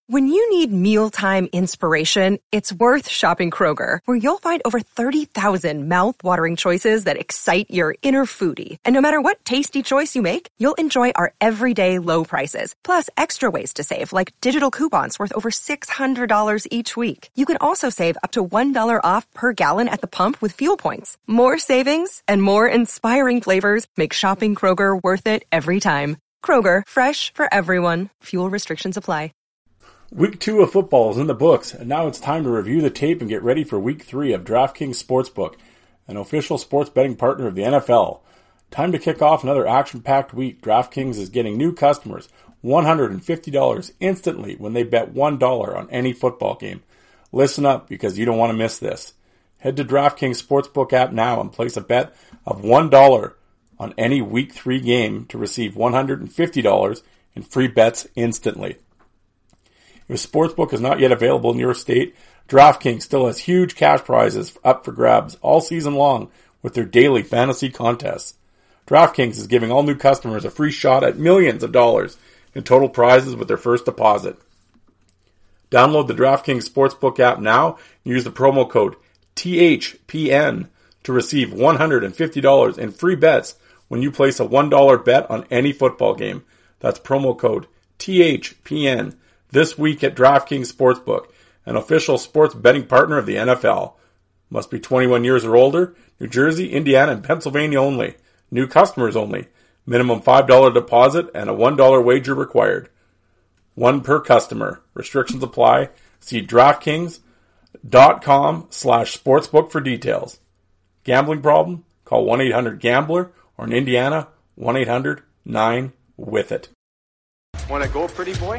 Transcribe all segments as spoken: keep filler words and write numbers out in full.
When you need mealtime inspiration, it's worth shopping Kroger, where you'll find over thirty thousand mouth-watering choices that excite your inner foodie. And no matter what tasty choice you make, you'll enjoy our everyday low prices, plus extra ways to save, like digital coupons worth over six hundred dollars each week. You can also save up to one dollar off per gallon at the pump with fuel points. More savings and more inspiring flavors make shopping Kroger worth it every time. Kroger, fresh for everyone. Fuel restrictions apply. Week two of football is in the books, and now it's time to review the tape and get ready for Week three of DraftKings Sportsbook, an official sports betting partner of the N F L. Time to kick off another action-packed week. DraftKings is getting new customers one hundred fifty dollars instantly when they bet one dollar on any football game. Listen up, because you don't want to miss this. Head to DraftKings Sportsbook app now and place a bet of one dollar on any Week three game to receive one hundred fifty dollars in free bets instantly. If Sportsbook is not yet available in your state, DraftKings still has huge cash prizes up for grabs all season long with their daily fantasy contests. DraftKings is giving all new customers a free shot at millions of dollars in total prizes with their first deposit. Download the DraftKings Sportsbook app now and use the promo code T H P N to receive one hundred fifty dollars in free bets when you place a one dollar bet on any football game. That's promo code T H P N. This week at DraftKings Sportsbook, an official sports betting partner of the N F L. Must be twenty-one years or older. New Jersey, Indiana, and Pennsylvania only. New customers only. Minimum five dollars deposit and a one dollar wager required. One per customer. Restrictions apply. See DraftKings.com slash sportsbook for details. Gambling problem? Call one eight hundred gambler or in Indiana, one eight hundred nine with it. Want to go, pretty boy?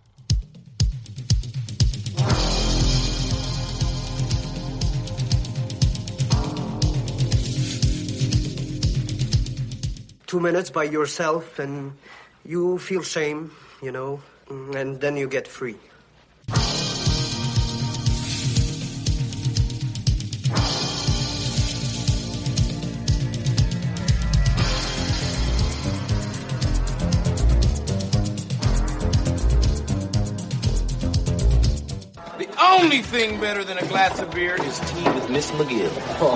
Two minutes by yourself and you feel shame, you know, and then you get free. The only thing better than a glass of beer is tea with Miss McGill.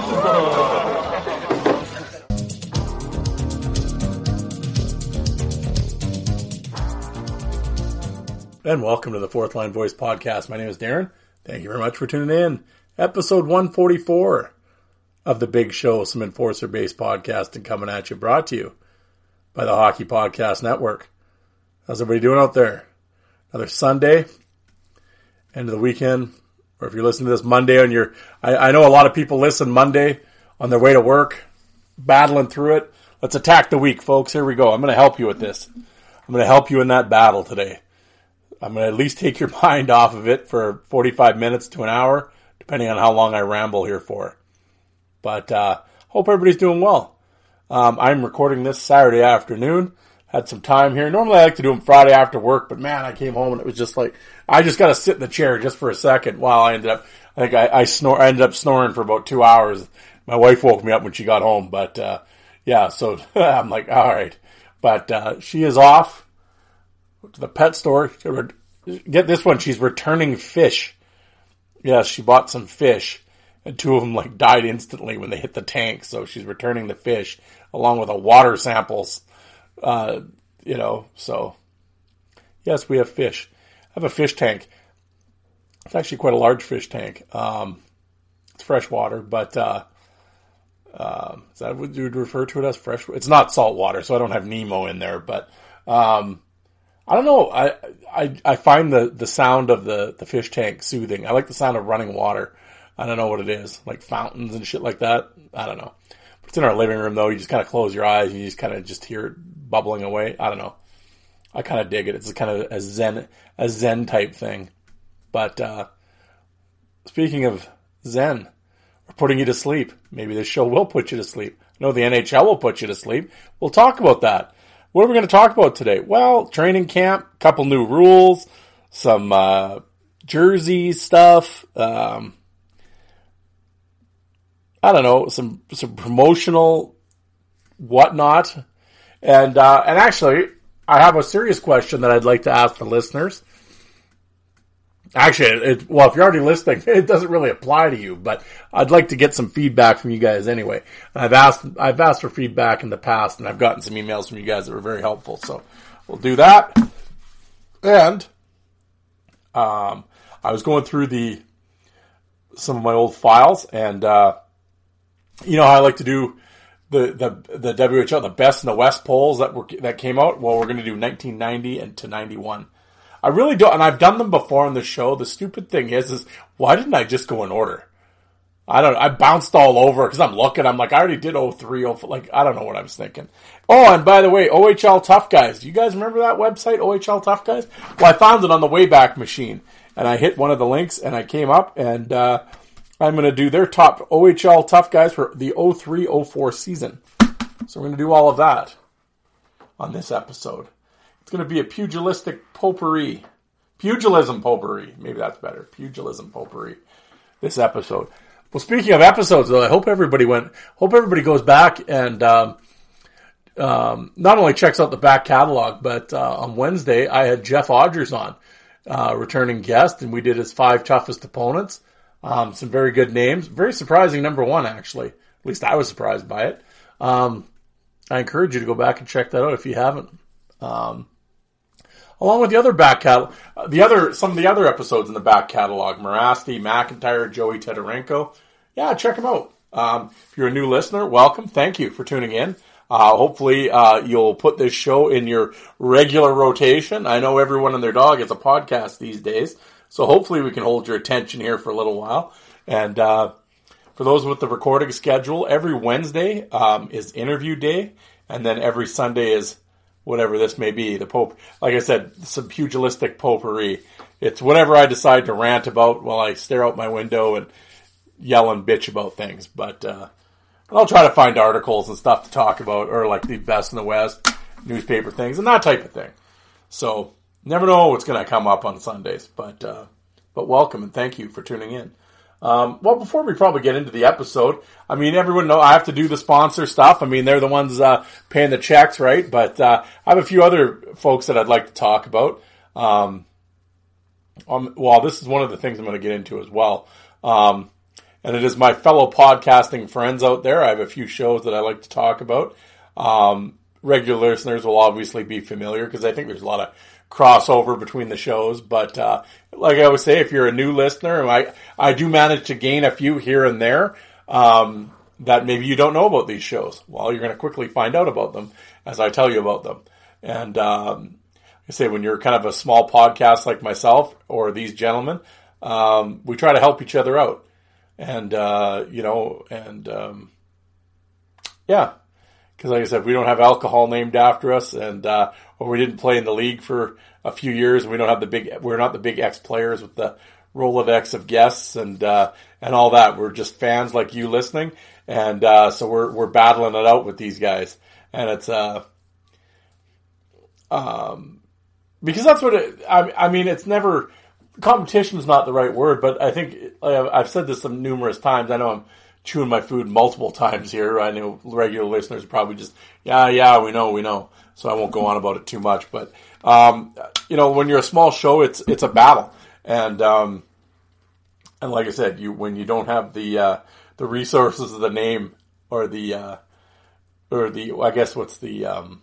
And welcome to the Fourth Line Voice Podcast. My name is Darren. Thank you very much for tuning in. Episode one forty-four of the Big Show, some enforcer-based podcasting coming at you, brought to you by the Hockey Podcast Network. How's everybody doing out there? Another Sunday, end of the weekend, or if you're listening to this Monday on your, I, I know a lot of people listen Monday on their way to work, battling through it. Let's attack the week, folks. Here we go. I'm going to help you with this. I'm going to help you in that battle today. I'm going to at least take your mind off of it for forty-five minutes to an hour, depending on how long I ramble here for. But uh hope everybody's doing well. Um, I'm recording this Saturday afternoon. Had some time here. Normally I like to do them Friday after work, but man, I came home and it was just like, I just got to sit in the chair just for a second while I ended up, I think I, I snore, I ended up snoring for about two hours. My wife woke me up when she got home, but uh yeah, so I'm like, all right. But uh she is off to the pet store. Get this one. She's returning fish. Yes, she bought some fish, and two of them like died instantly when they hit the tank. So she's returning the fish along with a water samples. Uh, you know, so yes, we have fish. I have a fish tank. It's actually quite a large fish tank. Um, it's fresh water, but uh, uh, is that what you'd refer to it as? Fresh? It's not salt water, so I don't have Nemo in there, but. Um, I don't know. I, I, I find the, the sound of the, the fish tank soothing. I like the sound of running water. I don't know what it is, like fountains and shit like that. I don't know. But it's in our living room though. You just kind of close your eyes and you just kind of just hear it bubbling away. I don't know. I kind of dig it. It's kind of a zen, a zen type thing. But, uh, speaking of zen, we're putting you to sleep. Maybe this show will put you to sleep. I know the N H L will put you to sleep. We'll talk about that. What are we going to talk about today? Well, training camp, couple new rules, some uh, jersey stuff. Um, I don't know, some some promotional whatnot, and uh, and actually, I have a serious question that I'd like to ask the listeners. Actually, it, well, if you're already listening, it doesn't really apply to you, but I'd like to get some feedback from you guys anyway. I've asked, I've asked for feedback in the past, and I've gotten some emails from you guys that were very helpful, so we'll do that. And, um, I was going through the, some of my old files, and, uh, you know how I like to do the, the, the W H L, the best in the West polls that were, that came out? Well, we're going to do nineteen ninety and to ninety-one. I really don't, and I've done them before on the show. The stupid thing is, is why didn't I just go in order? I don't know. I bounced all over because I'm looking. I'm like, I already did oh three, oh four. Like, I don't know what I was thinking. Oh, and by the way, O H L Tough Guys. Do you guys remember that website, O H L Tough Guys? Well, I found it on the Wayback Machine, and I hit one of the links, and I came up, and uh, I'm going to do their top O H L Tough Guys for the oh three oh four season. So we're going to do all of that on this episode. It's going to be a pugilistic potpourri. Pugilism potpourri. Maybe that's better. Pugilism potpourri. This episode. Well, speaking of episodes, though, I hope everybody went. Hope everybody goes back and um, um, not only checks out the back catalog, but uh, on Wednesday I had Jeff Odgers on, uh, returning guest, and we did his five toughest opponents. Um, some very good names. Very surprising number one, actually. At least I was surprised by it. Um, I encourage you to go back and check that out if you haven't. Um, along with the other back catalog, the other some of the other episodes in the back catalog, Morasti, McIntyre, Joey Tedorenko. Yeah, check them out. Um, if you're a new listener, welcome. Thank you for tuning in. Uh, hopefully, uh, you'll put this show in your regular rotation. I know everyone and their dog is a podcast these days, so hopefully we can hold your attention here for a little while. And, uh, for those with the recording schedule, every Wednesday, um, is interview day, and then every Sunday is whatever this may be. The Pope, like I said, some pugilistic potpourri. It's whatever I decide to rant about while I stare out my window and yell and bitch about things. But uh, I'll try to find articles and stuff to talk about, or like the best in the West, newspaper things, and that type of thing. So never know what's going to come up on Sundays. But uh, but welcome and thank you for tuning in. Um, well, before we probably get into the episode, I mean, everyone know I have to do the sponsor stuff. I mean, they're the ones uh, paying the checks, right? But uh, I have a few other folks that I'd like to talk about. Um, um, well, this is one of the things I'm going to get into as well. Um, and it is my fellow podcasting friends out there. I have a few shows that I like to talk about. Um, regular listeners will obviously be familiar because I think there's a lot of crossover between the shows, but uh, like I always say, if you're a new listener, I I do manage to gain a few here and there um, that maybe you don't know about these shows. Well, you're going to quickly find out about them as I tell you about them. And um, I say, when you're kind of a small podcast like myself or these gentlemen, um, we try to help each other out, and uh, you know, and um, yeah. Because like I said, we don't have alcohol named after us, and uh, or we didn't play in the league for a few years, and we don't have the big. We're not the big X players with the Rolodex of guests and uh, and all that. We're just fans like you listening, and uh, so we're we're battling it out with these guys, and it's uh, um, because that's what it. I, I mean, it's never competition is not the right word, but I think I've said this some numerous times. I know I'm chewing my food multiple times here. I know regular listeners are probably just, yeah, yeah, we know, we know. So I won't go on about it too much. But, um, you know, when you're a small show, it's it's a battle. And um, and like I said, you when you don't have the uh, the resources of the name or the, uh, or the I guess what's the, um,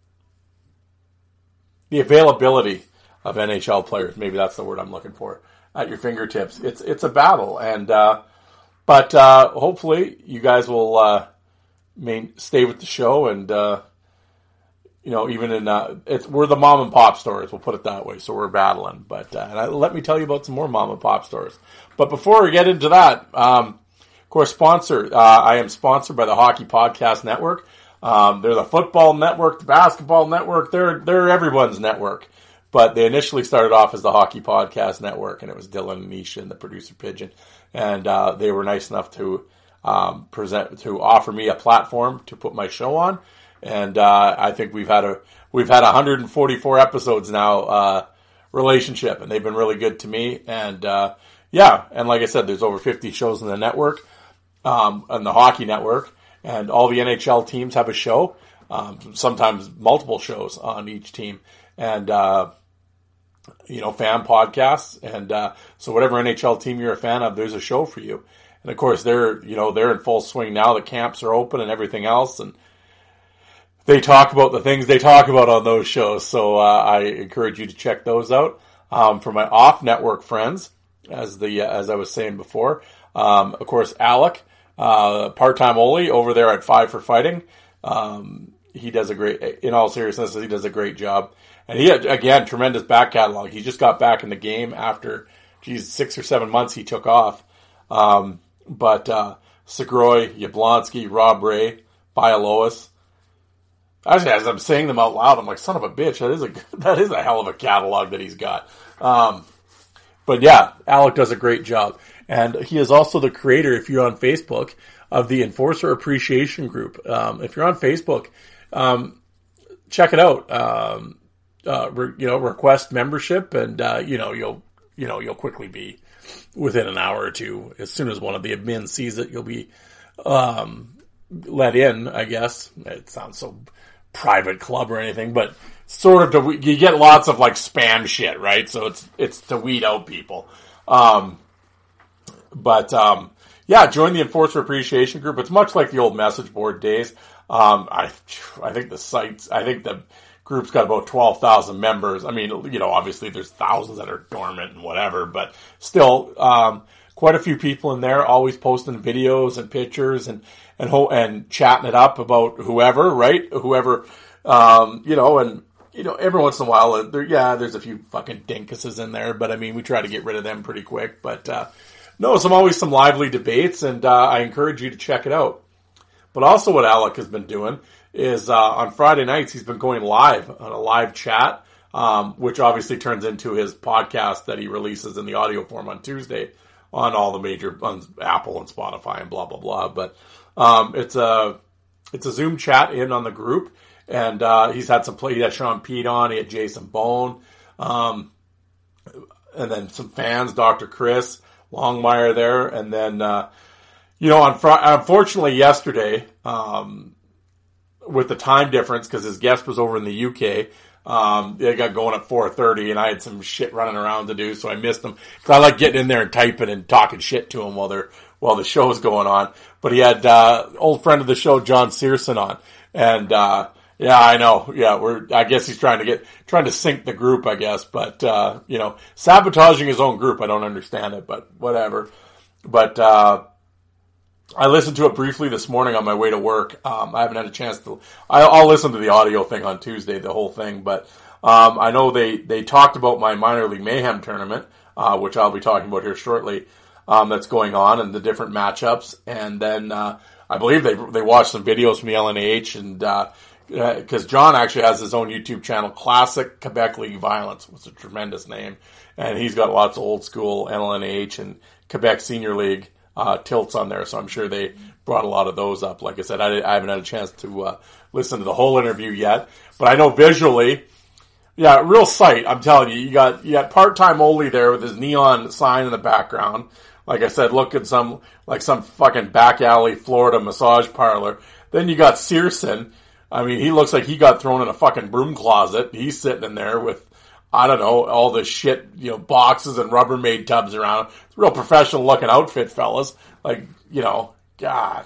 the availability of N H L players, maybe that's the word I'm looking for, at your fingertips, it's it's a battle. And, uh, But uh, hopefully you guys will uh, main, stay with the show, and uh, you know, even in uh, it's we're the mom and pop stores. We'll put it that way. So we're battling. But uh, and I, let me tell you about some more mom and pop stores. But before we get into that, um, of course, sponsor. Uh, I am sponsored by the Hockey Podcast Network. Um, they're the football network, the basketball network. They're they're everyone's network. But they initially started off as the Hockey Podcast Network, and it was Dylan and Nisha and the producer Pigeon. And uh, they were nice enough to um, present, to offer me a platform to put my show on. And uh, I think we've had a we've had one hundred forty-four episodes now uh, relationship, and they've been really good to me. And uh, yeah, and like I said, there's over fifty shows in the network, um, on the Hockey Network, and all the N H L teams have a show, um, sometimes multiple shows on each team. And uh, you know, fan podcasts. And uh, so whatever N H L team you're a fan of, there's a show for you. And of course, they're, you know, they're in full swing now. The camps are open and everything else. And they talk about the things they talk about on those shows. So uh, I encourage you to check those out. Um, for my off-network friends, as the uh, as I was saying before, um, of course, Alec, uh, part-time Oli over there at Five for Fighting. Um, he does a great, in all seriousness, he does a great job. And he had, again, tremendous back catalog. He just got back in the game after, geez, six or seven months he took off. Um, but uh, Segroy, Yablonsky, Rob Ray, Bialois. Actually, as I'm saying them out loud, I'm like, son of a bitch, that is a that is a hell of a catalog that he's got. Um, but yeah, Alec does a great job. And he is also the creator, if you're on Facebook, of the Enforcer Appreciation Group. Um, if you're on Facebook, um, check it out. Um, uh, re, you know, request membership, and uh, you know, you'll you know you'll quickly be within an hour or two. As soon as one of the admins sees it, you'll be um, let in. I guess it sounds so private club or anything, but sort of to, you get lots of like spam shit, right? So it's it's to weed out people. Um, but um, yeah, join the Enforcer Appreciation Group. It's much like the old message board days. Um, I I think the sites, I think the group's got about twelve thousand members. I mean, you know, obviously there's thousands that are dormant and whatever, but still, um, quite a few people in there, always posting videos and pictures and and ho- and chatting it up about whoever, right? Whoever, um, you know, and you know, every once in a while, there, yeah, there's a few fucking dinkuses in there, but I mean, we try to get rid of them pretty quick. But uh, no, some always some lively debates, and uh, I encourage you to check it out. But also, what Alec has been doing is uh, on Friday nights he's been going live on a live chat, um, which obviously turns into his podcast that he releases in the audio form on Tuesday on all the major on Apple and Spotify and blah blah blah. But um, it's a it's a Zoom chat in on the group. And, uh, he's had some play, he had Sean Pete on, he had Jason Bone, um, and then some fans, Doctor Chris Longmire there. And then, uh, you know, on Friday, unfortunately yesterday, um, with the time difference, cause his guest was over in the U K, um, they got going at four thirty and I had some shit running around to do, so I missed him. Cause I like getting in there and typing and talking shit to him while they're, while the show's going on. But he had, uh, old friend of the show, John Searson on. And, uh, yeah, I know. Yeah, we're, I guess he's trying to get, trying to sink the group, I guess. But, uh, you know, sabotaging his own group, I don't understand it, but whatever. But, uh, I listened to it briefly this morning on my way to work. Um, I haven't had a chance to, I, I'll listen to the audio thing on Tuesday, the whole thing. But, um, I know they, they talked about my minor league mayhem tournament, uh, which I'll be talking about here shortly, um, that's going on and the different matchups. And then, uh, I believe they, they watched some videos from the L N A H and, uh, because uh, John actually has his own YouTube channel, Classic Quebec League Violence. It's a tremendous name. And he's got lots of old school L N A H and Quebec Senior League uh, tilts on there. So I'm sure they brought a lot of those up. Like I said, I, I haven't had a chance to uh, listen to the whole interview yet. But I know visually, yeah, real sight. I'm telling you, you got you got part-time Oli there with his neon sign in the background. Like I said, look at some, like some fucking back alley Florida massage parlor. Then you got Searson. I mean, he looks like he got thrown in a fucking broom closet. He's sitting in there with, I don't know, all this shit, you know, boxes and Rubbermaid tubs around. It's a real professional looking outfit, fellas. Like, you know, God.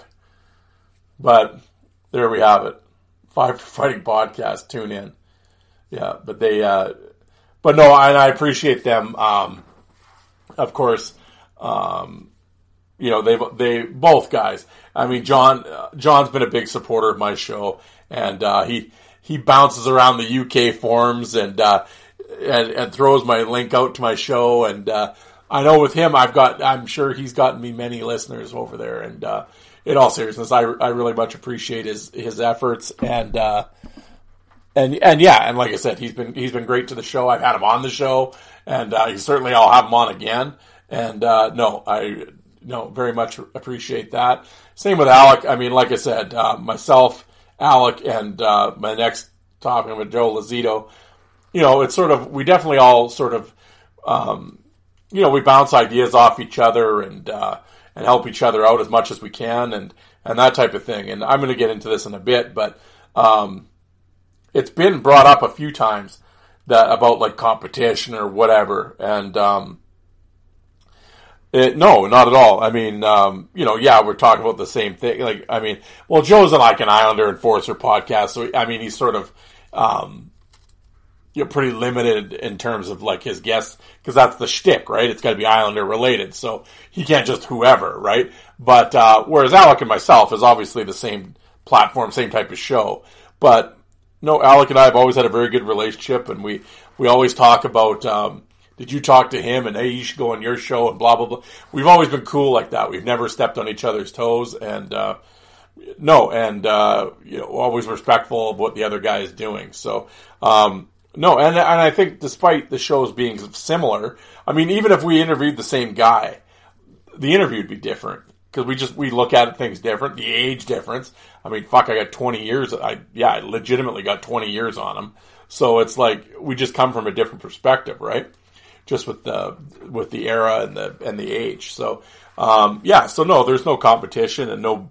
But there we have it. Five for Fighting podcast. Tune in. Yeah, but they, uh, but no, and I appreciate them. Um, of course, um, you know, they, they, both guys. I mean, John, uh, John's been a big supporter of my show. And, uh, he, he bounces around the U K forums and, uh, and, and throws my link out to my show. And, uh, I know with him, I've got, I'm sure he's gotten me many listeners over there. And, uh, in all seriousness, I, I really much appreciate his, his efforts. And, uh, and, and yeah, and like I said, he's been, he's been great to the show. I've had him on the show and, uh, certainly I'll have him on again. And, uh, no, I, no, very much appreciate that. Same with Alec. I mean, like I said, uh, myself, Alec, and uh, my next talking with Joe Lazito, you know, it's sort of, we definitely all sort of, um, you know, we bounce ideas off each other and uh, and help each other out as much as we can and, and that type of thing. And I'm going to get into this in a bit, but um, it's been brought up a few times that about like competition or whatever. And um, it, no, not at all. I mean, um, you know, yeah, we're talking about the same thing. Like, I mean, well, Joe's like an Islander Enforcer podcast, so I mean, he's sort of um, you know, pretty limited in terms of like his guests, because that's the shtick, right? It's got to be Islander related, so he can't just whoever, right? But uh, whereas Alec and myself is obviously the same platform, same type of show. But no, Alec and I have always had a very good relationship, and we we always talk about. Um, Did you talk to him and, hey, you should go on your show and blah, blah, blah. We've always been cool like that. We've never stepped on each other's toes. And, uh, no, and, uh, you know, always respectful of what the other guy is doing. So, um, no, and, and I think despite the shows being similar, I mean, even if we interviewed the same guy, the interview would be different. Because we just, we look at things different, the age difference. I mean, fuck, I got twenty years. I, yeah, I legitimately got twenty years on him. So it's like, we just come from a different perspective, right? Just with the with the era and the and the age, so um, yeah, so no, there's no competition and no,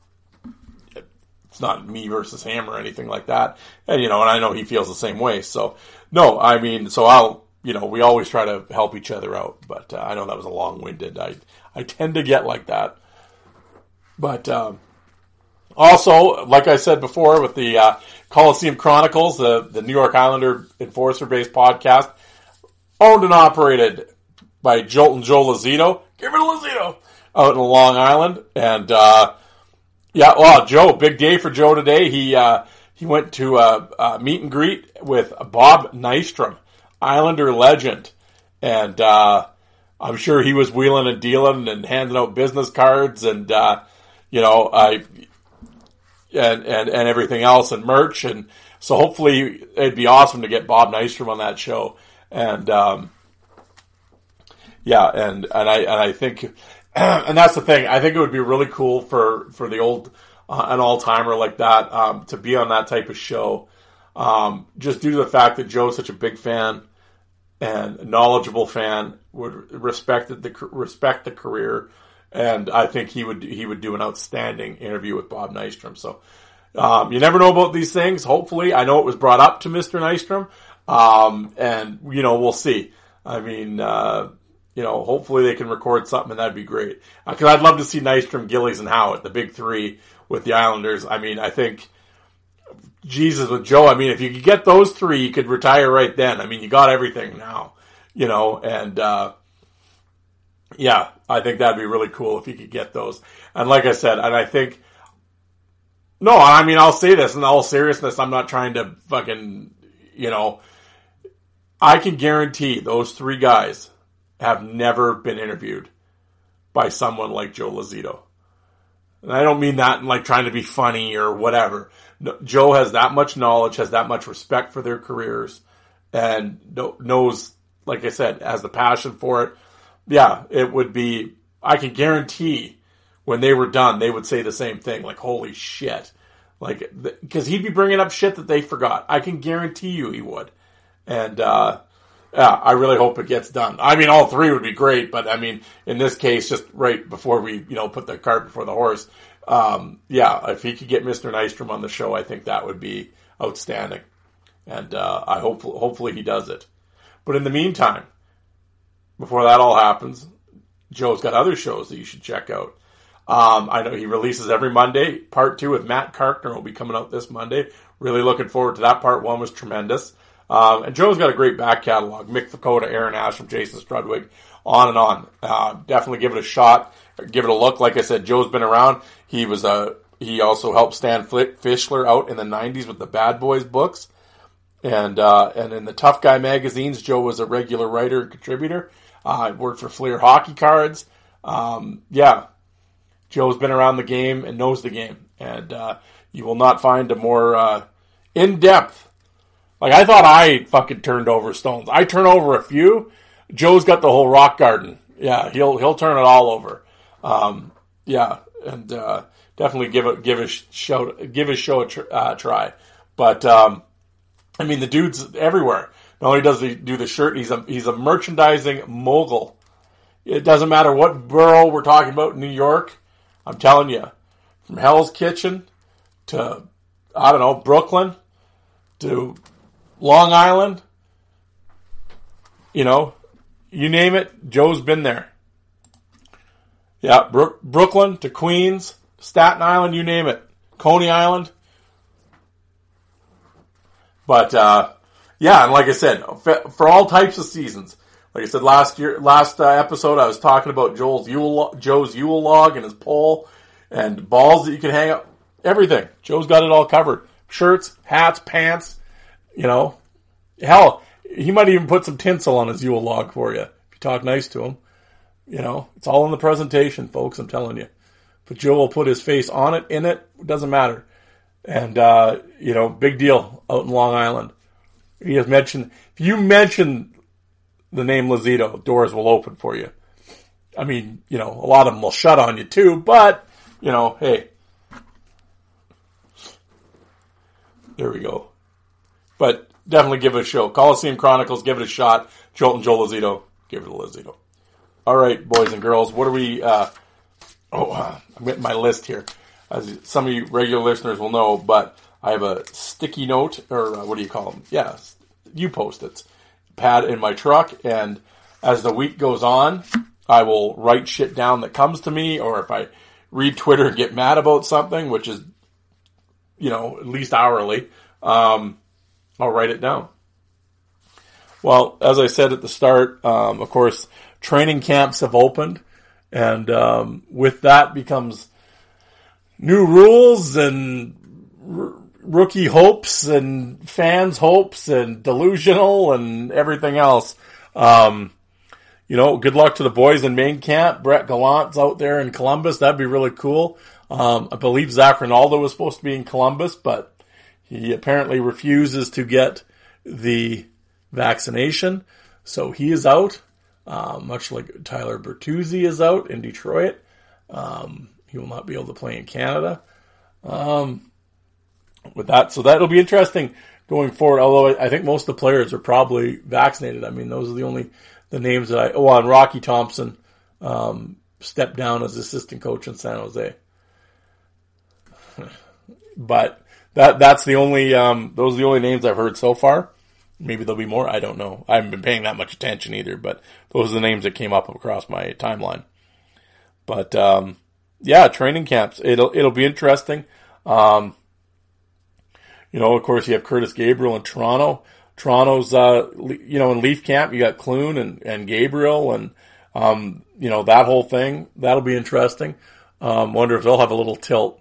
it's not me versus him or anything like that, and you know, and I know he feels the same way. So no, I mean, so I'll, you know, we always try to help each other out, but uh, I know that was a long-winded. I I tend to get like that, but um, also, like I said before, with the uh, Coliseum Chronicles, the the New York Islander Enforcer-based podcast. Owned and operated by Jolt and Joe Lazito. Give it a Lazito. Out in Long Island. And, uh, yeah, well, Joe, big day for Joe today. He, uh, he went to a, a meet and greet with Bob Nystrom, Islander legend. And, uh, I'm sure he was wheeling and dealing and handing out business cards and, uh, you know, I, and, and, and everything else and merch. And so hopefully it'd be awesome to get Bob Nystrom on that show. And, um, yeah, and, and I, and I think, and that's the thing, I think it would be really cool for, for the old, uh, an all-timer like that, um, to be on that type of show. Um, just due to the fact that Joe's such a big fan and knowledgeable fan, would respect the, respect the career. And I think he would, he would do an outstanding interview with Bob Nystrom. So, um, you never know about these things. Hopefully, I know it was brought up to Mister Nystrom. Um, and, you know, we'll see. I mean, uh, you know, hopefully they can record something and that'd be great. Uh, cause I'd love to see Nystrom, Gillies, and Howitt, the big three with the Islanders. I mean, I think, Jesus, with Joe, I mean, if you could get those three, you could retire right then. I mean, you got everything now, you know, and, uh, yeah, I think that'd be really cool if you could get those. And like I said, and I think, no, I mean, I'll say this in all seriousness. I'm not trying to fucking, you know, I can guarantee those three guys have never been interviewed by someone like Joe Lazito. And I don't mean that in like trying to be funny or whatever. No, Joe has that much knowledge, has that much respect for their careers, and knows, like I said, has the passion for it. Yeah, it would be, I can guarantee when they were done, they would say the same thing, like, holy shit. Like, because he'd be bringing up shit that they forgot. I can guarantee you he would. And, uh, yeah, I really hope it gets done. I mean, all three would be great, but I mean, in this case, just right before we, you know, put the cart before the horse, um, yeah, if he could get Mister Nystrom on the show, I think that would be outstanding. And, uh, I hope, hopefully he does it. But in the meantime, before that all happens, Joe's got other shows that you should check out. Um, I know he releases every Monday. Part two with Matt Karkner will be coming out this Monday. Really looking forward to that. Part one was tremendous. Um, and Joe's got a great back catalog. Mick Fakota, Aaron Ashram, Jason Strudwick, on and on. Uh, definitely give it a shot. Give it a look. Like I said, Joe's been around. He was a, he also helped Stan Fischler out in the nineties with the Bad Boys books. And, uh, and in the Tough Guy magazines, Joe was a regular writer and contributor. Uh, worked for Fleer Hockey Cards. Um, yeah. Joe's been around the game and knows the game. And, uh, you will not find a more, uh, in-depth. Like, I thought I fucking turned over stones. I turn over a few. Joe's got the whole rock garden. Yeah, he'll, he'll turn it all over. Um, yeah, and, uh, definitely give it, give a show, give his show a tr- uh, try. But, um, I mean, the dude's everywhere. Not only does he do the shirt, he's a, he's a merchandising mogul. It doesn't matter what borough we're talking about in New York. I'm telling you, from Hell's Kitchen to, I don't know, Brooklyn to Long Island you know, you name it, Joe's been there. Yeah, Brook, Brooklyn to Queens, Staten Island, you name it. Coney Island. But, uh, yeah, and like I said, for all types of seasons. Like I said last year, last uh, episode, I was talking about Joel's Yule, Joe's Yule log and his pole and balls that you can hang up. Everything. Joe's got it all covered. Shirts, hats, pants, you know. Hell, he might even put some tinsel on his Yule log for you if you talk nice to him. You know, it's all in the presentation, folks, I'm telling you. But Joe will put his face on it, in it, it doesn't matter. And, uh, you know, big deal out in Long Island. He has mentioned, if you mention the name Lazito, doors will open for you. I mean, you know, a lot of them will shut on you too, but, you know, hey. There we go. But definitely give it a show. Coliseum Chronicles, give it a shot. Jolt and Joe Lazito, give it a Lazito. All right, boys and girls, what are we, uh, oh, uh, I'm getting my list here. As some of you regular listeners will know, but I have a sticky note, or uh, what do you call them? Yeah, you post-its, pad in my truck, and as the week goes on, I will write shit down that comes to me, or if I read Twitter and get mad about something, which is, you know, at least hourly, um, I'll write it down. Well, as I said at the start, um, of course, training camps have opened, and um, with that becomes new rules and r- rookie hopes and fans' hopes and delusional and everything else. Um, you know, good luck to the boys in main camp. Brett Gallant's out there in Columbus. That'd be really cool. Um, I believe Zach Rinaldo was supposed to be in Columbus, but he apparently refuses to get the vaccination, so he is out. Uh, much like Tyler Bertuzzi is out in Detroit. Um, he will not be able to play in Canada. Um, with that, so that'll be interesting going forward, although I think most of the players are probably vaccinated. I mean, those are the only, the names that I, oh, and Rocky Thompson, um, stepped down as assistant coach in San Jose. But that, that's the only, um, those are the only names I've heard so far. Maybe there'll be more. I don't know. I haven't been paying that much attention either, but those are the names that came up across my timeline. But, um, yeah, training camps. It'll, it'll be interesting. Um, you know, of course you have Curtis Gabriel in Toronto. Toronto's, uh, you know, in Leaf camp, you got Clune and, and Gabriel and, um, you know, that whole thing. That'll be interesting. Um, wonder if they'll have a little tilt.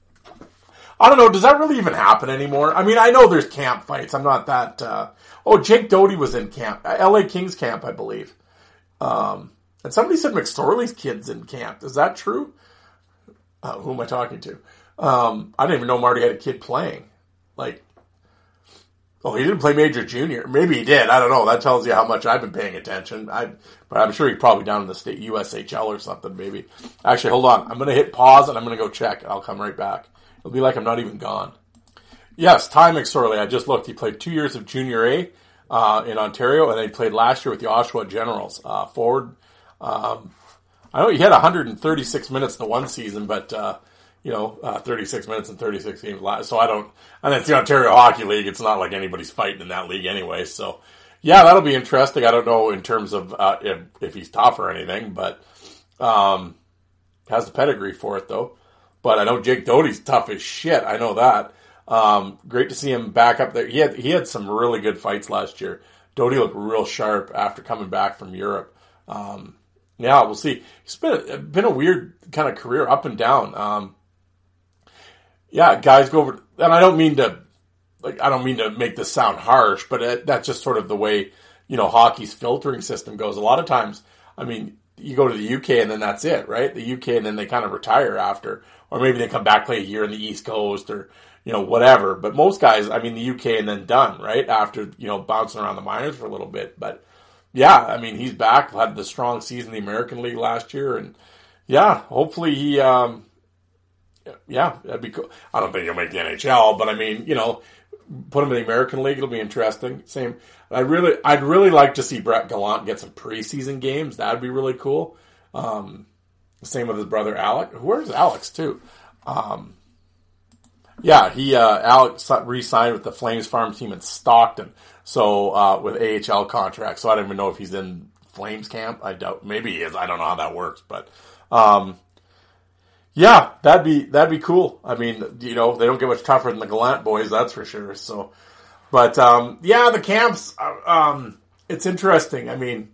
I don't know. Does that really even happen anymore? I mean, I know there's camp fights. I'm not that, uh, oh, Jake Doty was in camp. L A Kings camp, I believe. Um, and somebody said McSorley's kid's in camp. Is that true? Uh, who am I talking to? Um, I didn't even know Marty had a kid playing. Like, oh, he didn't play Major Junior. Maybe he did. I don't know. That tells you how much I've been paying attention. I, but I'm sure he's probably down in the state U S H L or something, maybe. Actually, hold on. I'm going to hit pause and I'm going to go check. I'll come right back. It'll be like I'm not even gone. Yes, Ty McSorley. I just looked. He played two years of Junior A uh, in Ontario, and then he played last year with the Oshawa Generals. Uh, forward. Um, I know he had one hundred thirty-six minutes in the one season, but, uh, you know, uh, thirty-six minutes in thirty-six games last. So I don't, and it's the Ontario Hockey League. It's not like anybody's fighting in that league anyway. So, yeah, that'll be interesting. I don't know in terms of uh, if, if he's tough or anything, but um, has the pedigree for it, though. But I know Jake Doty's tough as shit. I know that. Um, great to see him back up there. He had he had some really good fights last year. Doty looked real sharp after coming back from Europe. Um, yeah, we'll see. It's been a, been a weird kind of career, up and down. Um, yeah, guys go over, and I don't mean to, like, I don't mean to make this sound harsh, but it, that's just sort of the way, you know, hockey's filtering system goes. A lot of times, I mean, you go to the U K and then that's it, right? The U K and then they kind of retire after. Or maybe they come back, play a year in the East Coast or, you know, whatever. But most guys, I mean, the U K and then done, right? After, you know, bouncing around the minors for a little bit. But, yeah, I mean, he's back. Had the strong season in the American League last year. And, yeah, hopefully he, um, yeah, that'd be cool. I don't think he'll make the N H L, but, I mean, you know, put him in the American League. It'll be interesting. Same. I really, I'd really like to see Brett Gallant get some preseason games. That'd be really cool. Um, Same with his brother Alec. Where's Alex too? Um, Yeah, he uh, Alex re-signed with the Flames farm team in Stockton, so uh, with A H L contract. So I don't even know if he's in Flames camp. I doubt. Maybe he is. I don't know how that works, but um, yeah, that'd be that'd be cool. I mean, you know, they don't get much tougher than the Gallant boys, that's for sure. So, but um, yeah, the camps. Um, it's interesting. I mean,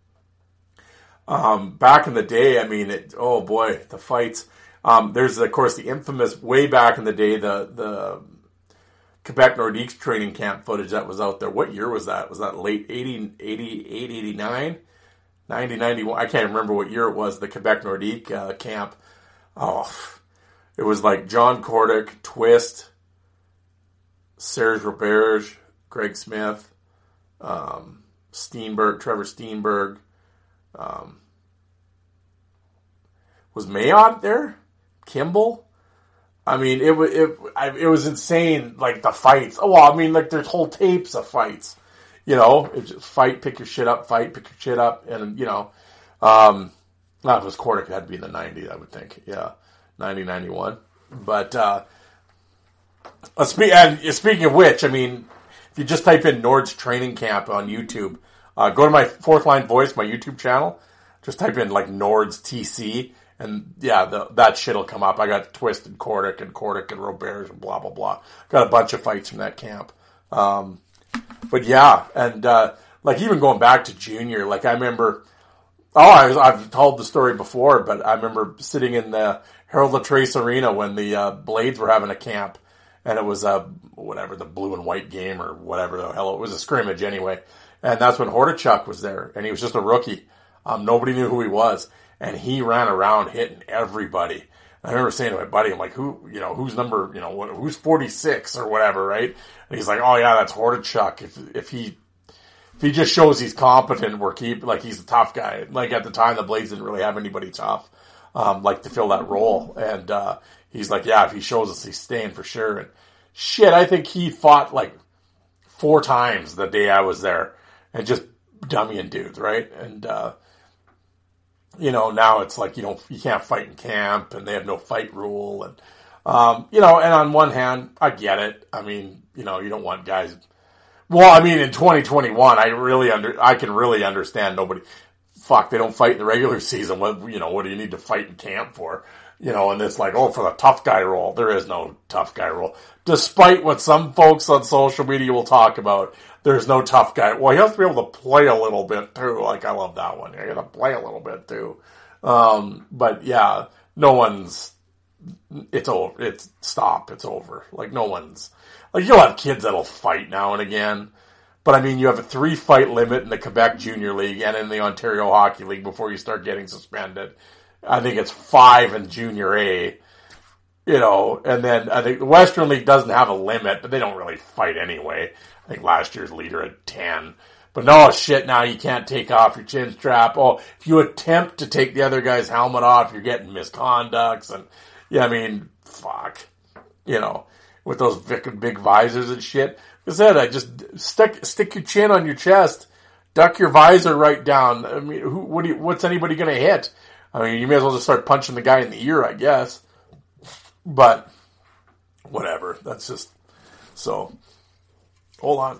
um, back in the day, I mean, it, oh boy, the fights. Um, there's, of course, the infamous, way back in the day, the the Quebec Nordiques training camp footage that was out there. What year was that? Was that late eighty, eighty-eight, eighty-nine? ninety, ninety-one? I can't remember what year it was, the Quebec Nordique uh, camp. Oh, it was like John Kordic, Twist, Serge Roberge, Greg Smith, um, Steenberg, Trevor Steenberg. Um, was Mayotte there? Kimball? I mean, it was it, it was insane. Like the fights. Oh, well, I mean, like there's whole tapes of fights. You know, it's just fight, pick your shit up, fight, pick your shit up, and you know, um, not if it was Kordic, it had to be in the nineties, I would think. Yeah, ninety, ninety-one. But uh, uh, spe- and speaking of which, I mean, if you just type in Nord's training camp on YouTube, uh, go to my Fourth Line Voice, my YouTube channel. Just type in like Nord's T C. And yeah, the, that shit'll come up. I got Twist and Kordic and Kordic and Roberge and blah, blah, blah. Got a bunch of fights from that camp. Um, but yeah, and, uh, like even going back to junior, like I remember, oh, I was, I've told the story before, but I remember sitting in the Harold Latrace Arena when the, uh, Blades were having a camp, and it was, uh, whatever, the blue and white game or whatever the hell, it was a scrimmage anyway. And that's when Hordichuk was there, and he was just a rookie. Um, nobody knew who he was. And he ran around hitting everybody. And I remember saying to my buddy, I'm like, who, you know, who's number, you know, what, who's forty-six or whatever, right? And he's like, oh yeah, that's Hordichuk. If, if he, if he just shows he's competent, we're keep, like he's a tough guy. Like at the time, the Blades didn't really have anybody tough, um, like to fill that role. And, uh, he's like, yeah, if he shows us, he's staying for sure. And shit, I think he fought like four times the day I was there and just dummying dudes, right? And, uh, you know, now it's like you don't, you can't fight in camp, and they have no fight rule, and um, you know. And on one hand, I get it. I mean, you know, you don't want guys. Well, I mean, in twenty twenty-one, I really under, I can really understand nobody. Fuck, they don't fight in the regular season. What you know, what do you need to fight in camp for? You know, and it's like, oh, for the tough guy role, there is no tough guy role. Despite what some folks on social media will talk about, there's no tough guy. Well, he has to be able to play a little bit too. Like, I love that one. You got to play a little bit too. Um, but yeah, no one's, it's over. It's stop. It's over. Like, no one's, like, you'll have kids that'll fight now and again. But I mean, you have a three fight limit in the Quebec Junior League and in the Ontario Hockey League before you start getting suspended. I think it's five in Junior A, you know, and then I think the Western League doesn't have a limit, but they don't really fight anyway. I think last year's leader had ten. But no, shit, now you can't take off your chin strap. Oh, if you attempt to take the other guy's helmet off, you're getting misconducts. And, yeah, I mean, fuck. You know, with those big, big visors and shit. Like I said, I just stick, stick your chin on your chest, duck your visor right down. I mean, who, what do you, what's anybody gonna hit? I mean, you may as well just start punching the guy in the ear, I guess. But, whatever. That's just, so, hold on.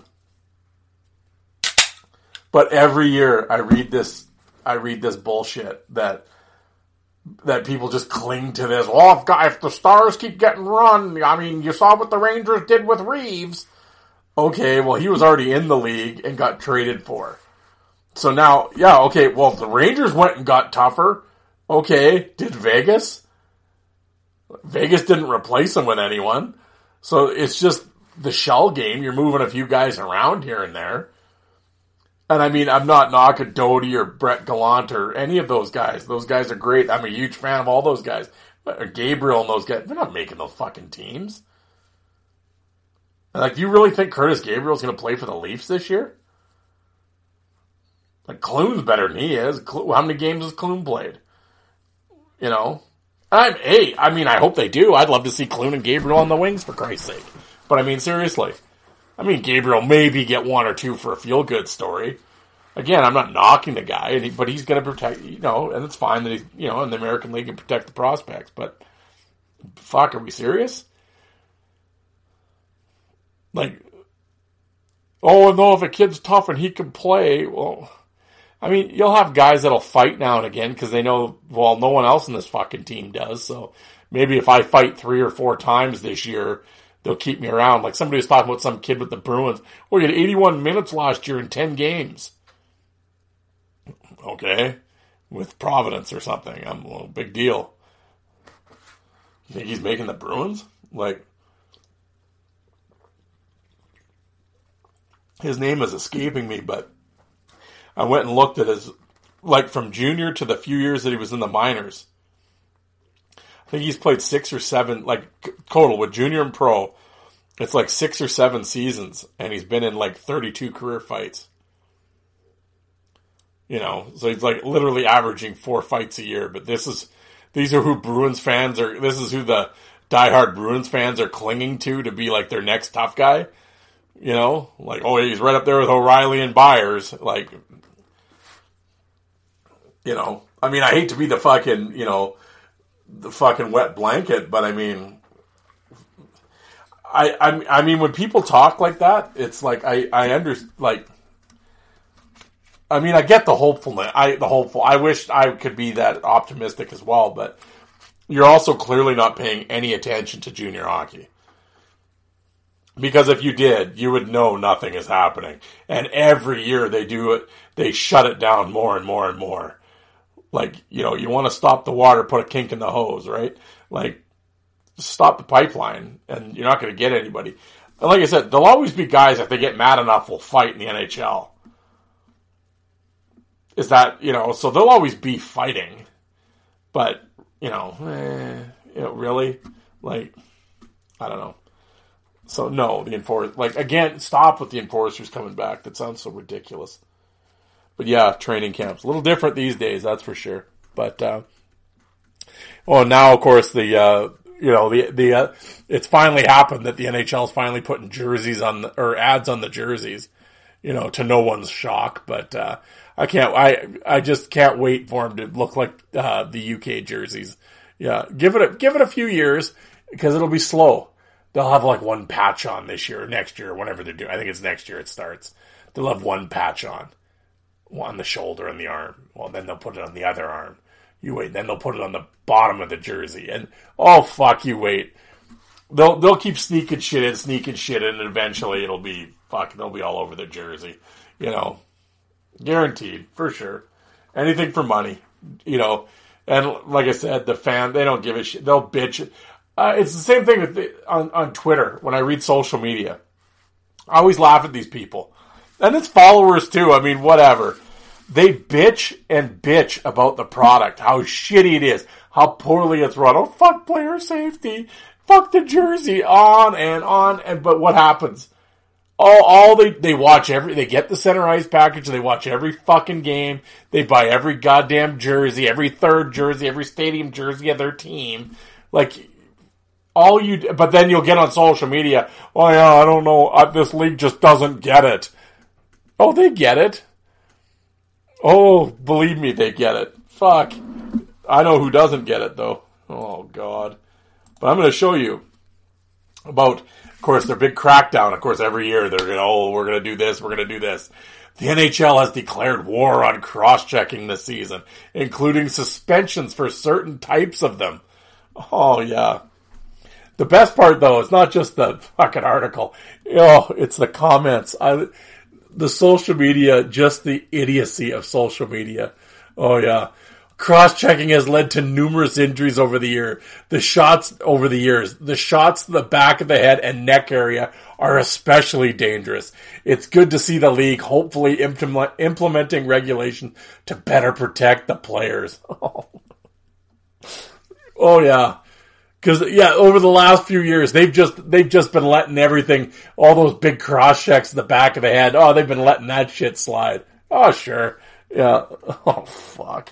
But every year I read this, I read this bullshit that, that people just cling to this. Oh, if, if the Stars keep getting run, I mean, you saw what the Rangers did with Reeves. Okay, well, he was already in the league and got traded for. So now, yeah, okay, well, the Rangers went and got tougher. Okay, did Vegas? Vegas didn't replace him with anyone. So it's just the shell game. You're moving a few guys around here and there. And I mean, I'm not knocking Doty or Brett Gallant or any of those guys. Those guys are great. I'm a huge fan of all those guys. But Gabriel and those guys, they're not making those fucking teams. And like, you really think Curtis Gabriel's going to play for the Leafs this year? Like, Clune's better than he is. How many games has Clune played? You know? I'm, hey, I mean, I hope they do. I'd love to see Clune and Gabriel on the wings, for Christ's sake. But I mean, seriously. I mean, Gabriel maybe get one or two for a feel-good story. Again, I'm not knocking the guy, and he, but he's going to protect, you know, and it's fine that he's, you know, in the American League and protect the prospects. But, fuck, are we serious? Like, oh, no, if a kid's tough and he can play, well, I mean, you'll have guys that'll fight now and again because they know, well, no one else in this fucking team does. So maybe if I fight three or four times this year, they'll keep me around. Like somebody was talking about some kid with the Bruins. Oh, he had eighty-one minutes last year in ten games. Okay. With Providence or something. I'm a little big deal. You think he's making the Bruins? Like, his name is escaping me, but I went and looked at his, like from junior to the few years that he was in the minors. I think he's played six or seven, like total with junior and pro. It's like six or seven seasons, and he's been in like thirty-two career fights. You know, so he's like literally averaging four fights a year. But this is, these are who Bruins fans are, this is who the diehard Bruins fans are clinging to to be like their next tough guy. You know, like, oh, he's right up there with O'Reilly and Byers. Like, you know, I mean, I hate to be the fucking, you know, the fucking wet blanket, but I mean, I, I, I mean, when people talk like that, it's like, I, I understand, like, I mean, I get the hopefulness, I, the hopeful, I wish I could be that optimistic as well, but you're also clearly not paying any attention to junior hockey. Because if you did, you would know nothing is happening. And every year they do it, they shut it down more and more and more. Like, you know, you want to stop the water, put a kink in the hose, right? Like, stop the pipeline, and you're not going to get anybody. And like I said, there'll always be guys, if they get mad enough, will fight in the N H L. Is that, you know, so they'll always be fighting. But, you know, eh, you know, really? Like, I don't know. So, no, the enforcers, like, again, stop with the enforcers coming back. That sounds so ridiculous. But yeah, training camps. A little different these days, that's for sure. But, uh, oh, now, of course, the, uh, you know, the, the, uh, it's finally happened that the N H L is finally putting jerseys on, the, or ads on the jerseys, you know, to no one's shock. But, uh, I can't, I, I just can't wait for them to look like, uh, the U K jerseys. Yeah, give it a, give it a few years, because it'll be slow. They'll have like one patch on this year or next year or whenever they're doing. I think it's next year it starts. They'll have one patch on. On the shoulder and the arm. Well, then they'll put it on the other arm. You wait. Then they'll put it on the bottom of the jersey. And, oh, fuck, you wait. They'll they'll keep sneaking shit in, sneaking shit in, and eventually it'll be, fuck, they'll be all over the jersey. You know. Guaranteed. For sure. Anything for money. You know. And like I said, the fan, they don't give a shit. They'll bitch. Uh, it's the same thing with the, on, on Twitter when I read social media. I always laugh at these people. And it's followers too. I mean, whatever. They bitch and bitch about the product. How shitty it is. How poorly it's run. Oh, fuck player safety. Fuck the jersey. On and on. And but what happens? All, all they, they watch every, they get the center ice package. They watch every fucking game. They buy every goddamn jersey, every third jersey, every stadium jersey of their team. Like, all you, but then you'll get on social media. Oh yeah, I don't know. Uh, this league just doesn't get it. Oh, they get it. Oh, believe me, they get it. Fuck. I know who doesn't get it, though. Oh, God. But I'm going to show you about, of course, their big crackdown. Of course, every year they're going to, oh, we're going to do this, we're going to do this. The N H L has declared war on cross-checking this season, including suspensions for certain types of them. Oh, yeah. The best part, though, is not just the fucking article. Oh, it's the comments. I... The social media, just the idiocy of social media. Oh yeah. Cross-checking has led to numerous injuries over the year. The shots over the years, the shots to the back of the head and neck area are especially dangerous. It's good to see the league hopefully implement, implementing regulation to better protect the players. Oh, oh yeah. Because, yeah, over the last few years, they've just they've just been letting everything, all those big cross-checks in the back of the head, oh, they've been letting that shit slide. Oh, sure. Yeah. Oh, fuck.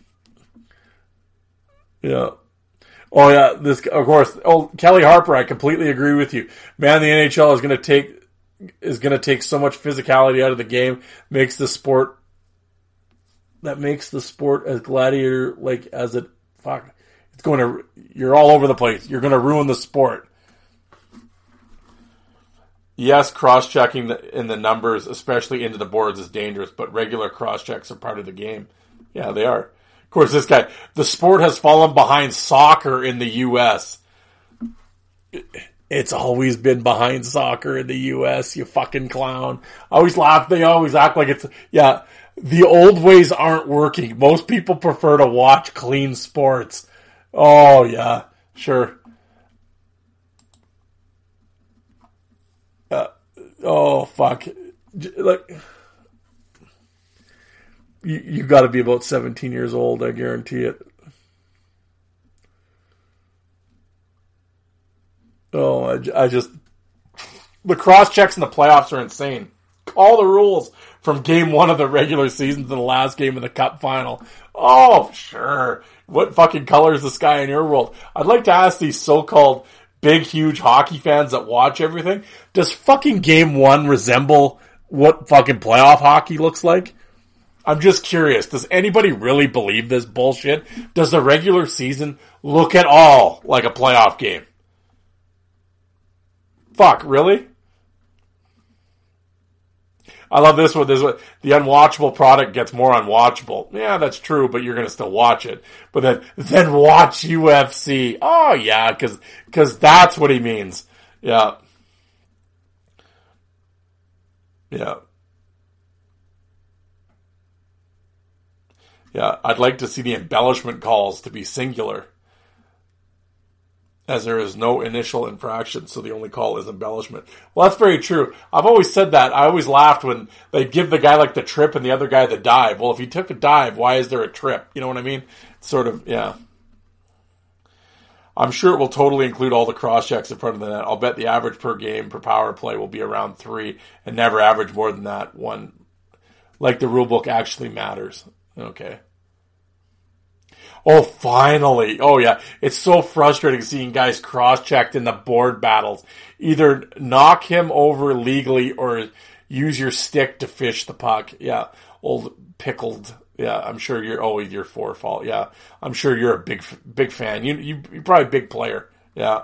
Yeah. Oh, yeah, this, of course, oh, Kelly Harper, I completely agree with you. Man, the N H L is going to take, is going to take so much physicality out of the game, makes the sport, that makes the sport as gladiator-like as it, fuck, going to, you're all over the place. You're going to ruin the sport. yes, cross-checking in the numbers, especially into the boards, is dangerous, but regular cross-checks are part of the game. Yeah, they are. Of course, this guy, the sport has fallen behind soccer in the U S. It's always been behind soccer in the U S, you fucking clown. I always laugh. They always act like it's, yeah, the old ways aren't working. Most people prefer to watch clean sports. Oh, yeah, sure. Uh, oh, fuck. Like, you, you got to be about seventeen years old, I guarantee it. Oh, I, I just... The cross-checks in the playoffs are insane. All the rules from game one of the regular season to the last game of the cup final. Oh, sure. What fucking color is the sky in your world? I'd like to ask these so-called big, huge hockey fans that watch everything, does fucking game one resemble what fucking playoff hockey looks like? I'm just curious. Does anybody really believe this bullshit? Does the regular season look at all like a playoff game? Fuck, really? I love this one. This one. The unwatchable product gets more unwatchable. Yeah, that's true, but you're going to still watch it. But then, then watch U F C. Oh, yeah, because because that's what he means. Yeah. Yeah. Yeah, I'd like to see the embellishment calls to be singular, as there is no initial infraction, so the only call is embellishment. Well, that's very true. I've always said that. I always laughed when they give the guy like the trip and the other guy the dive. Well, if he took a dive, why is there a trip? You know what I mean? Sort of, yeah. I'm sure it will totally include all the cross-checks in front of the net. I'll bet the average per game, per power play, will be around three and never average more than that one. Like the rule book actually matters. Okay. Oh, finally. Oh, yeah. It's so frustrating seeing guys cross-checked in the board battles. Either knock him over legally or use your stick to fish the puck. Yeah. Old pickled. Yeah, I'm sure you're, oh, you're for fault. Yeah. I'm sure you're a big, big fan. You, you, you're probably a big player. Yeah.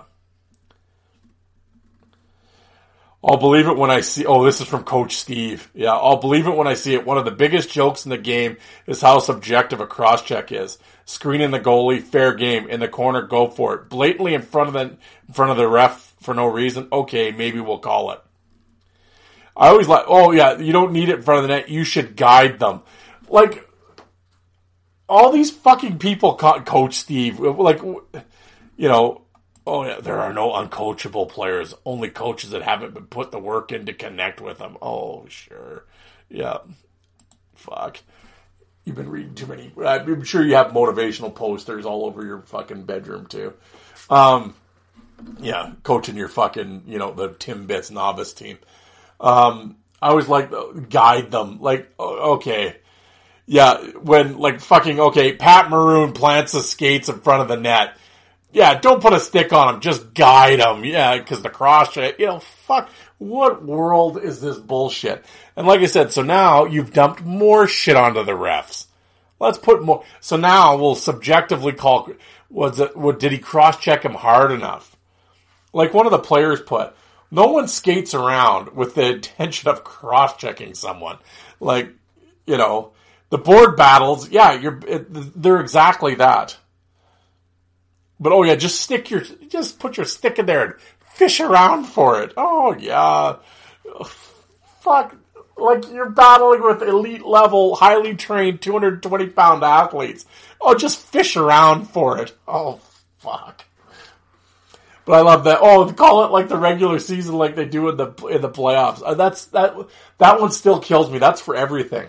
I'll believe it when I see... Oh, this is from Coach Steve. Yeah, I'll believe it when I see it. One of the biggest jokes in the game is how subjective a cross-check is. Screening the goalie, fair game. In the corner, go for it. Blatantly in front of the in front of the ref for no reason. Okay, maybe we'll call it. I always like... Oh, yeah, you don't need it in front of the net. You should guide them. Like, all these fucking people... Coach Steve, like, you know... Oh, yeah, there are no uncoachable players. Only coaches that haven't been put the work in to connect with them. Oh, sure. Yeah. Fuck. You've been reading too many. I'm sure you have motivational posters all over your fucking bedroom, too. Um, yeah, coaching your fucking, you know, the Timbits novice team. Um, I always like, guide them. Like, okay. Yeah, when, like, fucking, okay, Pat Maroon plants the skates in front of the net. Yeah, don't put a stick on him. Just guide him. Yeah, because the cross check, you know, fuck. What world is this bullshit? And like I said, so now you've dumped more shit onto the refs. Let's put more. So now we'll subjectively call, was it, what, did he cross check him hard enough? Like one of the players put, no one skates around with the intention of cross checking someone. Like, you know, the board battles, yeah, you're, it, they're exactly that. But oh yeah, just stick your, just put your stick in there and fish around for it. Oh yeah. Fuck. Like you're battling with elite level, highly trained, two hundred twenty pound athletes. Oh, just fish around for it. Oh, fuck. But I love that. Oh, call it like the regular season like they do in the, in the playoffs. Uh, that's, that, that one still kills me. That's for everything.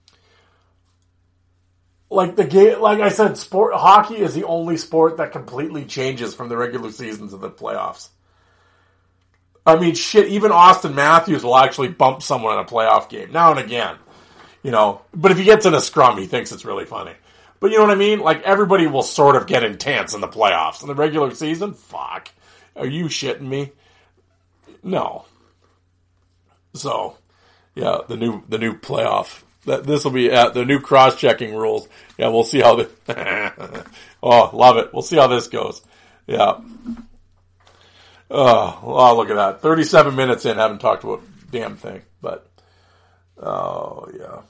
Like the game, like I said, sport hockey is the only sport that completely changes from the regular season to the playoffs. I mean, shit, even Austin Matthews will actually bump someone in a playoff game now and again, you know. But if he gets in a scrum, he thinks it's really funny. But you know what I mean? Like everybody will sort of get intense in the playoffs. In the regular season, fuck, are you shitting me? No. So, yeah, the new the new playoff. That this will be uh, the new cross-checking rules. Yeah, we'll see how the. Oh, love it. We'll see how this goes. Yeah. Oh, oh, look at that. thirty-seven minutes in, haven't talked about a damn thing. But, oh, yeah.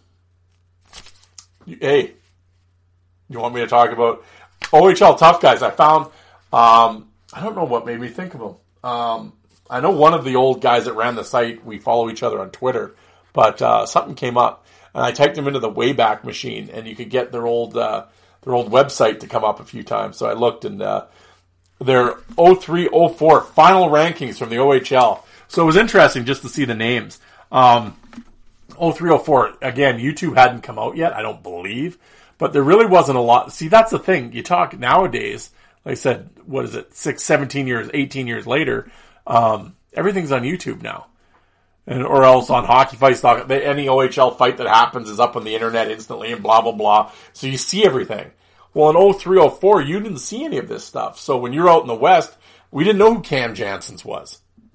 Hey, you want me to talk about O H L Tough Guys? I found, um, I don't know what made me think of them. Um, I know one of the old guys that ran the site, we follow each other on Twitter, but uh, something came up, and I typed them into the Wayback Machine, and you could get their old uh, their old website to come up a few times. So I looked, and uh, their oh three oh four final rankings from the O H L. So it was interesting just to see the names. Um, oh three oh four, again, YouTube hadn't come out yet, I don't believe, but there really wasn't a lot. See, that's the thing. You talk nowadays, like I said, what is it, six, seventeen years, eighteen years later, um, everything's on YouTube now. And, or else on Hockey Fights, any O H L fight that happens is up on the internet instantly and blah, blah, blah. So you see everything. Well, in oh three oh four, you didn't see any of this stuff. So when you're out in the West, we didn't know who Cam Janssens was.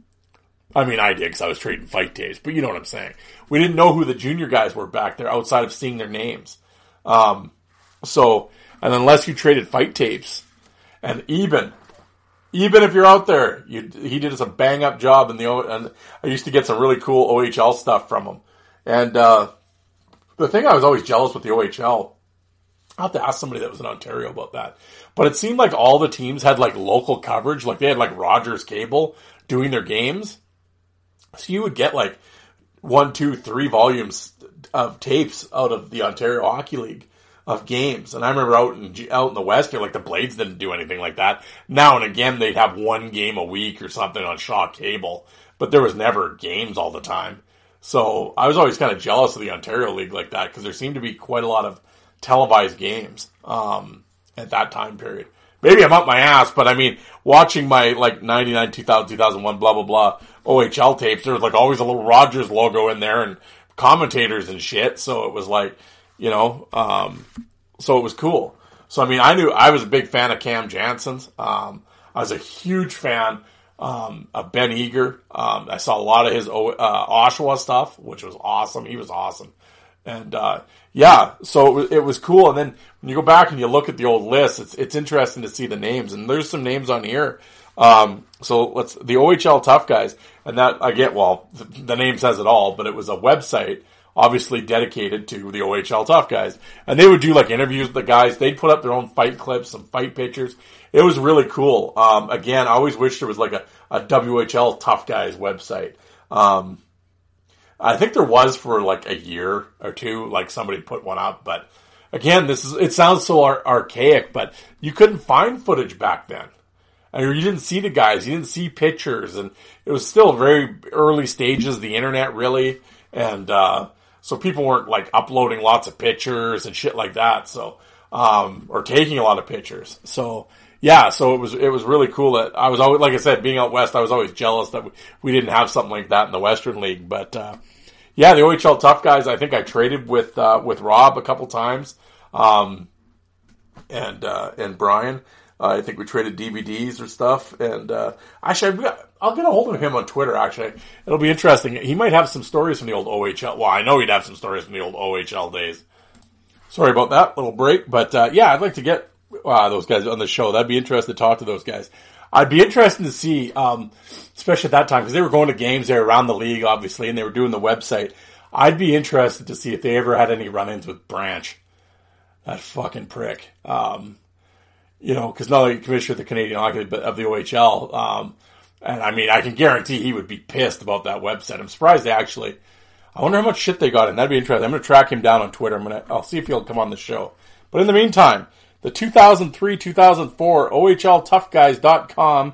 I mean, I did because I was trading fight tapes, but you know what I'm saying. We didn't know who the junior guys were back there outside of seeing their names. Um, so, and unless you traded fight tapes, and even, even if you're out there, you, he did us a bang up job in the, and I used to get some really cool O H L stuff from him. And, uh, the thing I was always jealous with the O H L, I'll have to ask somebody that was in Ontario about that, but it seemed like all the teams had like local coverage, like they had like Rogers Cable doing their games. So you would get like one, two, three volumes of tapes out of the Ontario Hockey League of games. And I remember out in, out in the West here, like the Blades didn't do anything like that. Now and again, they'd have one game a week or something on Shaw Cable, but there was never games all the time. So I was always kind of jealous of the Ontario League like that because there seemed to be quite a lot of televised games, um, at that time period. Maybe I'm up my ass, but I mean, watching my like ninety-nine, two thousand, two thousand one, blah, blah, blah, O H L tapes, there was like always a little Rogers logo in there and commentators and shit. So it was like, you know, um, so it was cool. So, I mean, I knew I was a big fan of Cam Janssens. Um, I was a huge fan, um, of Ben Eager. Um, I saw a lot of his, uh, Oshawa stuff, which was awesome. He was awesome. And, uh, yeah, so it was, it was cool. And then when you go back and you look at the old list, it's, it's interesting to see the names. And there's some names on here. Um, so let's, the O H L Tough Guys, and that, I get, well, the, the name says it all, but it was a website obviously dedicated to the O H L Tough Guys. And they would do like interviews with the guys. They'd put up their own fight clips, some fight pictures. It was really cool. Um, again, I always wish there was like a, a W H L Tough Guys website. Um, I think there was for like a year or two, like somebody put one up, but again, this is, it sounds so ar- archaic, but you couldn't find footage back then. I mean, you didn't see the guys, you didn't see pictures, and it was still very early stages of the internet, really, and, uh, so people weren't like uploading lots of pictures and shit like that, so, um, or taking a lot of pictures, so, yeah, so it was, it was really cool that I was always, like I said, being out west, I was always jealous that we, we didn't have something like that in the Western League, but, uh, yeah, the O H L Tough Guys, I think I traded with, uh, with Rob a couple times, um, and, uh, and Brian. Uh, I think we traded D V Ds or stuff, and, uh, actually, I've, I'll get a hold of him on Twitter, actually. It'll be interesting. He might have some stories from the old O H L. Well, I know he'd have some stories from the old O H L days. Sorry about that little break, but, uh, yeah, I'd like to get, uh, those guys on the show. That'd be interesting to talk to those guys. I'd be interested to see, um, especially at that time, because they were going to games there around the league, obviously, and they were doing the website. I'd be interested to see if they ever had any run-ins with Branch. That fucking prick. Um, you know, because not only commissioner of the Canadian Hockey League, but of the O H L. Um, and I mean, I can guarantee he would be pissed about that website. I'm surprised they actually, I wonder how much shit they got in. That'd be interesting. I'm going to track him down on Twitter. I'm going to, I'll see if he'll come on the show. But in the meantime, the two thousand three two thousand four O H L Tough Guys dot com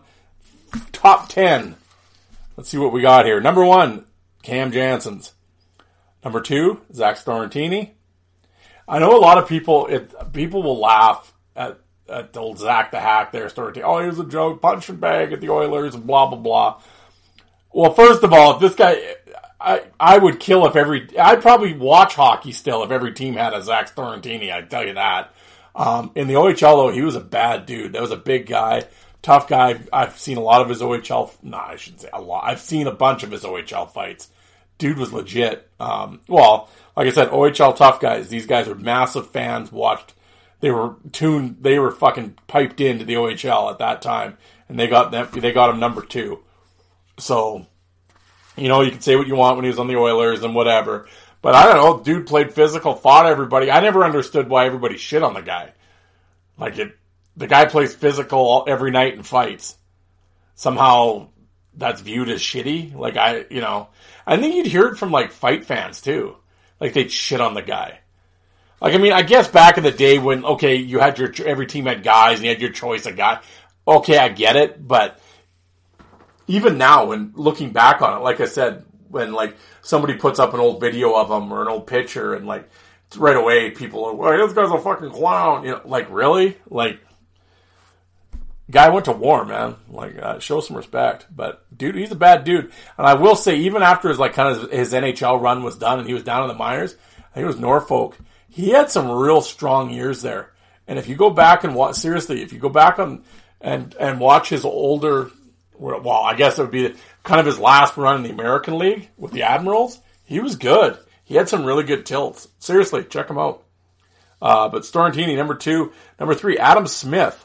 top ten. Let's see what we got here. Number one, Cam Janssens. Number two, Zach Storantini. I know a lot of people, it, people will laugh at, at old Zach the Hack there, Storantini. Oh, he was a joke, punch and bag at the Oilers and blah, blah, blah. Well, first of all, if this guy, I, I would kill if every, I'd probably watch hockey still if every team had a Zach Storantini, I tell you that. Um, in the O H L though, he was a bad dude. That was a big guy, tough guy. I've seen a lot of his O H L, no, nah, I shouldn't say a lot. I've seen a bunch of his O H L fights. Dude was legit. Um, well, like I said, O H L Tough Guys, these guys were massive fans, watched, they were tuned, they were fucking piped into the O H L at that time. and they got them. They got him number two. So, you know, you can say what you want when he was on the Oilers and whatever, but I don't know. Dude played physical, fought everybody. I never understood why everybody shit on the guy. Like it, the guy plays physical every night and fights. Somehow that's viewed as shitty. Like I, you know, I think you'd hear it from like fight fans too. Like they'd shit on the guy. Like, I mean, I guess back in the day when, okay, you had your, every team had guys and you had your choice of guy. Okay, I get it. But even now, when looking back on it, like I said, when like somebody puts up an old video of him or an old picture and like right away people are, well, this guy's a fucking clown. You know, like really? Like, guy went to war, man. Like, uh, show some respect. But dude, he's a bad dude. And I will say, even after his like kind of his N H L run was done and he was down in the minors, I think it was Norfolk. He had some real strong years there. And if you go back and watch, seriously, if you go back on and and watch his older, well, I guess it would be kind of his last run in the American League with the Admirals, he was good. He had some really good tilts. Seriously, check him out. Uh, but Storantini, number two. Number three, Adam Smith.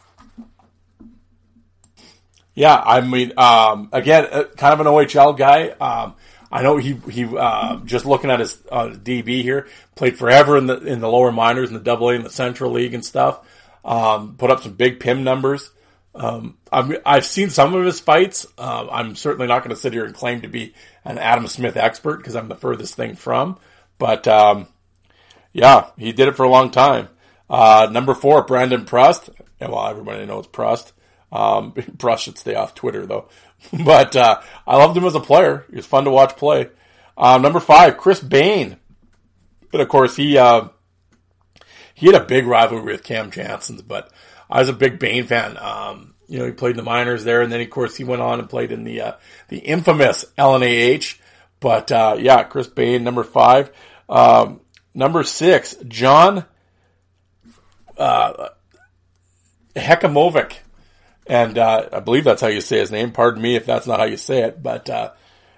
Yeah, I mean, um, again, uh, kind of an O H L guy. Um, I know he, he, uh, just looking at his, uh, D B here, played forever in the, in the lower minors, in the Double A and the Central League and stuff. Um, put up some big P I M numbers. Um, I've, I've seen some of his fights. Uh, I'm certainly not going to sit here and claim to be an Adam Smith expert because I'm the furthest thing from. But, um, yeah, he did it for a long time. Uh, number four, Brandon Prust. Well, everybody knows Prust. Um, Prust should stay off Twitter though. But, uh, I loved him as a player. He was fun to watch play. Uh, number five, Chris Bain. But of course he, uh, he had a big rivalry with Cam Janssens, but I was a big Bain fan. Um, you know, he played in the minors there, and then of course he went on and played in the, uh, the infamous L N A H. But, uh, yeah, Chris Bain, number five. Um, number six, John, uh, Hekamovic. And, uh, I believe that's how you say his name. Pardon me if that's not how you say it, but, uh,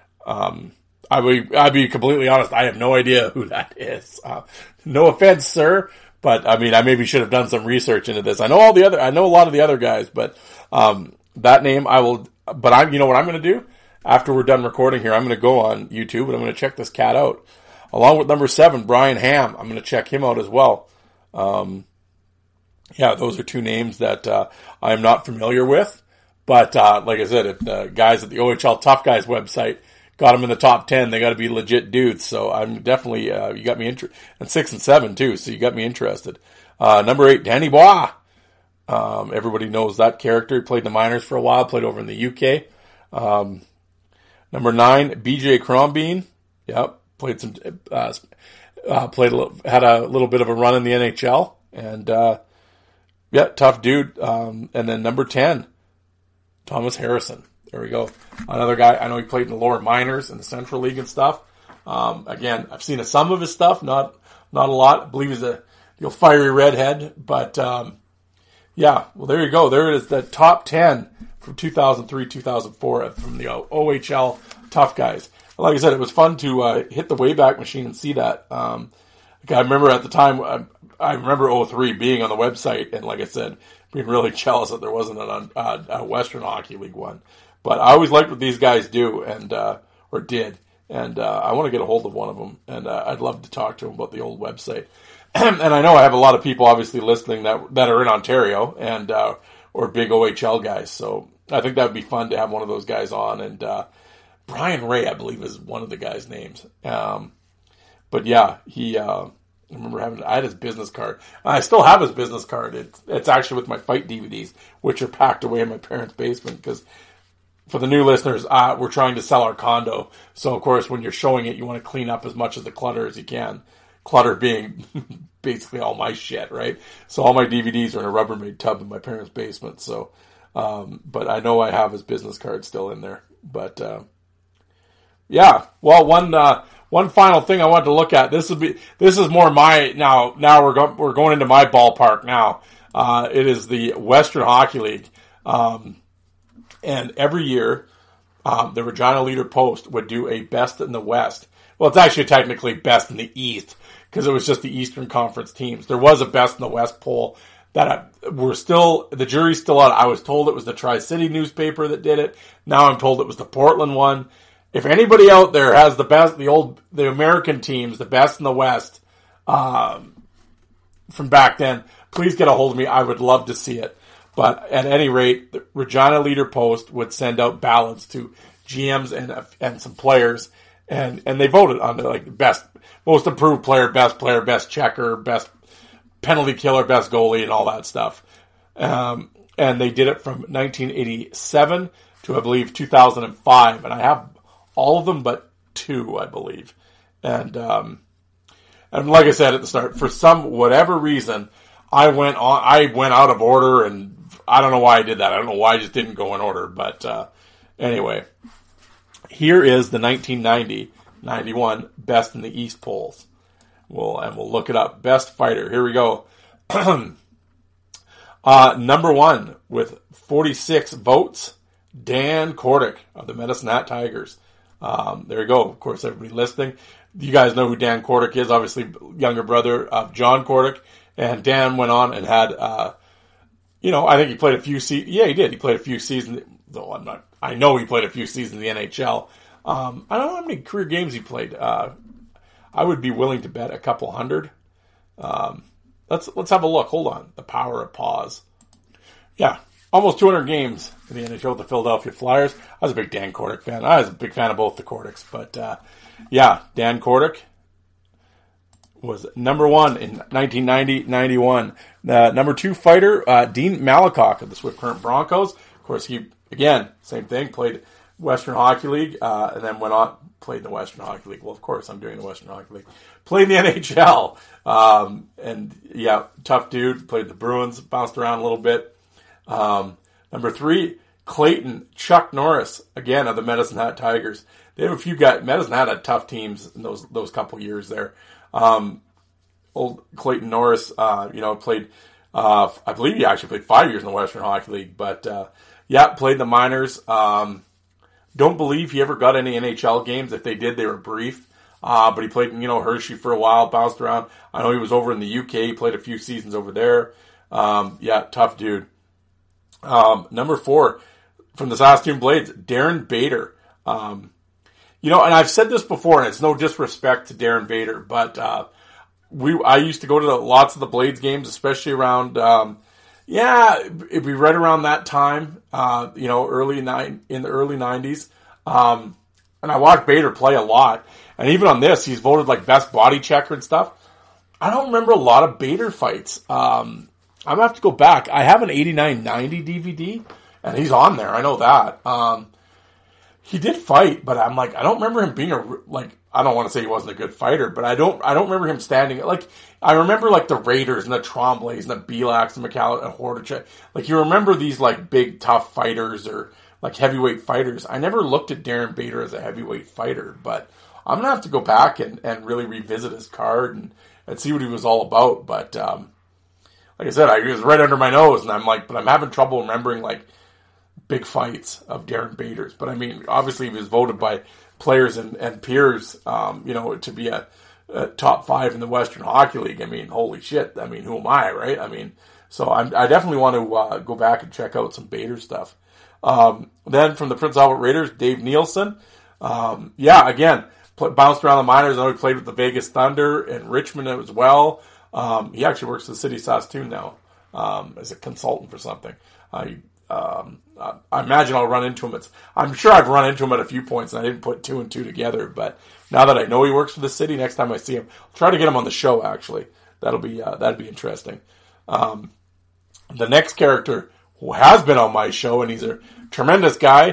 um, I would, I'd be completely honest. I have no idea who that is. Uh, no offense, sir, but I mean, I maybe should have done some research into this. I know all the other, I know a lot of the other guys, but, um, that name I will, but I'm, you know what I'm going to do? After we're done recording here, I'm going to go on YouTube and I'm going to check this cat out. Along with number seven, Brian Ham. I'm going to check him out as well. Um, Yeah, those are two names that uh, I am not familiar with. But uh, like I said, if the guys at the O H L Tough Guys website got them in the top ten, they got to be legit dudes. So I'm definitely, uh, you got me interested. And six and seven too, so you got me interested. Uh, number eight, Danny Bois. Um, everybody knows that character. He played in the minors for a while, played over in the U K. Um, number nine, B J Crombeen. Yep, played some, uh, uh, played a little, had a little bit of a run in the N H L. And, uh, yeah, tough dude. Um, and then number ten, Thomas Harrison. There we go. Another guy. I know he played in the lower minors in the Central League and stuff. Um, again, I've seen some of his stuff, not, not a lot. I believe he's a, you know, fiery redhead, but, um, yeah, well, there you go. There it is. The top ten from two thousand three, two thousand four from the O H L Tough Guys. Like I said, it was fun to, uh, hit the Wayback Machine and see that. Um, I remember at the time, I, I remember oh three being on the website and, like I said, being really jealous that there wasn't an, uh, a Western Hockey League one. But I always liked what these guys do and, uh, or did. And, uh, I want to get a hold of one of them. And, uh, I'd love to talk to them about the old website. And I know I have a lot of people obviously listening that, that are in Ontario and, uh, or big O H L guys. So I think that would be fun to have one of those guys on. And, uh, Brian Ray, I believe, is one of the guys' names. Um, but yeah, he, uh, I remember having, I had his business card. I still have his business card. It's, it's actually with my fight D V Ds, which are packed away in my parents' basement because for the new listeners, uh, we're trying to sell our condo. So of course, when you're showing it, you want to clean up as much of the clutter as you can. Clutter being basically all my shit, right? So all my D V Ds are in a Rubbermaid tub in my parents' basement. So, um, but I know I have his business card still in there. But, uh, yeah, well, one, uh, one final thing I wanted to look at. This would be, this is more my, now, now we're going, we're going into my ballpark now. Uh, it is the Western Hockey League. Um, and every year, um, the Regina Leader Post would do a best in the West. Well, it's actually technically best in the East because it was just the Eastern Conference teams. There was a best in the West poll that we're still, the jury's still out. I was told it was the Tri-City newspaper that did it. Now I'm told it was the Portland one. If anybody out there has the best, the old, the American teams, the best in the West, um, from back then, please get a hold of me. I would love to see it. But at any rate, the Regina Leader Post would send out ballots to G Ms and and some players, and, and they voted on the like best, most improved player, best player, best checker, best penalty killer, best goalie, and all that stuff. Um, and they did it from nineteen eighty-seven to, I believe, two thousand five. And I have all of them but two, I believe. And um, and like I said at the start, for some whatever reason, I went on. I went out of order, and I don't know why I did that. I don't know why I just didn't go in order. But uh, anyway, here is the nineteen ninety ninety-one Best in the East polls. Well, and we'll look it up. Best fighter. Here we go. uh, number one with forty-six votes, Dan Kordic of the Medicine Hat Tigers. Um, there you go. Of course, everybody listening. You guys know who Dan Kordic is. Obviously, younger brother of John Kordic. And Dan went on and had, uh, you know, I think he played a few seasons. Yeah, he did. He played a few seasons. Though I'm not, I know he played a few seasons in the N H L. Um, I don't know how many career games he played. Uh, I would be willing to bet a couple hundred. Um, let's let's have a look. Hold on. The power of pause. Yeah, almost two hundred games in the N H L with the Philadelphia Flyers. I was a big Dan Kordic fan. I was a big fan of both the Kordics. But, uh, yeah, Dan Kordic was number one in nineteen ninety ninety-one. The number two fighter, uh, Dean Malakoff of the Swift Current Broncos. Of course, he, again, same thing, played Western Hockey League, uh, and then went on, played the Western Hockey League. Well, of course, I'm doing the Western Hockey League. Played in the N H L. Um, and, yeah, tough dude. Played the Bruins, bounced around a little bit. Um, number three, Clayton Chuck Norris, again, of the Medicine Hat Tigers. They have a few guys. Medicine Hat had tough teams in those those couple years there. Um, old Clayton Norris, uh, you know, played, uh, I believe he actually played five years in the Western Hockey League, but, uh, yeah, played the minors. Um, don't believe he ever got any N H L games. If they did, they were brief. Uh, but he played, you know, Hershey for a while, bounced around. I know he was over in the U K. He played a few seasons over there. Um, yeah, tough dude. Um, number four, from the Saskatoon Blades, Darren Bader. Um, you know, and I've said this before, and it's no disrespect to Darren Bader, but, uh, we, I used to go to the, lots of the Blades games, especially around, um, yeah, it'd be right around that time, uh, you know, early nine, in the early nineties. Um, and I watched Bader play a lot. And even on this, he's voted like best body checker and stuff. I don't remember a lot of Bader fights. Um, I'm gonna have to go back. I have an eighty-nine ninety D V D, and he's on there. I know that. Um, he did fight, but I'm like, I don't remember him being a, like, I don't want to say he wasn't a good fighter, but I don't, I don't remember him standing, like, I remember like the Raiders and the Tremblays and the Belaks and McCall and Hordichek. Like, you remember these like big tough fighters or like heavyweight fighters. I never looked at Darren Bader as a heavyweight fighter, but I'm going to have to go back and, and really revisit his card and, and see what he was all about. But, um, like I said, I, he was right under my nose, and I'm like, but I'm having trouble remembering like big fights of Darren Bader's. But I mean, obviously he was voted by players and, and peers, um, you know, to be a, a top five in the Western Hockey League. I mean, holy shit. I mean, who am I, right? I mean, so I'm, I definitely want to uh, go back and check out some Bader stuff. Um, then from the Prince Albert Raiders, Dave Nielsen. Um, yeah, again, pl- bounced around the minors. I know he played with the Vegas Thunder and Richmond as well. Um, he actually works for the city of Saskatoon now, um, as a consultant for something. I, um, I imagine I'll run into him. It's, I'm sure I've run into him at a few points and I didn't put two and two together, but now that I know he works for the city, next time I see him, I'll try to get him on the show actually. That'll be, uh, that'd be interesting. Um, the next character who has been on my show, and he's a tremendous guy,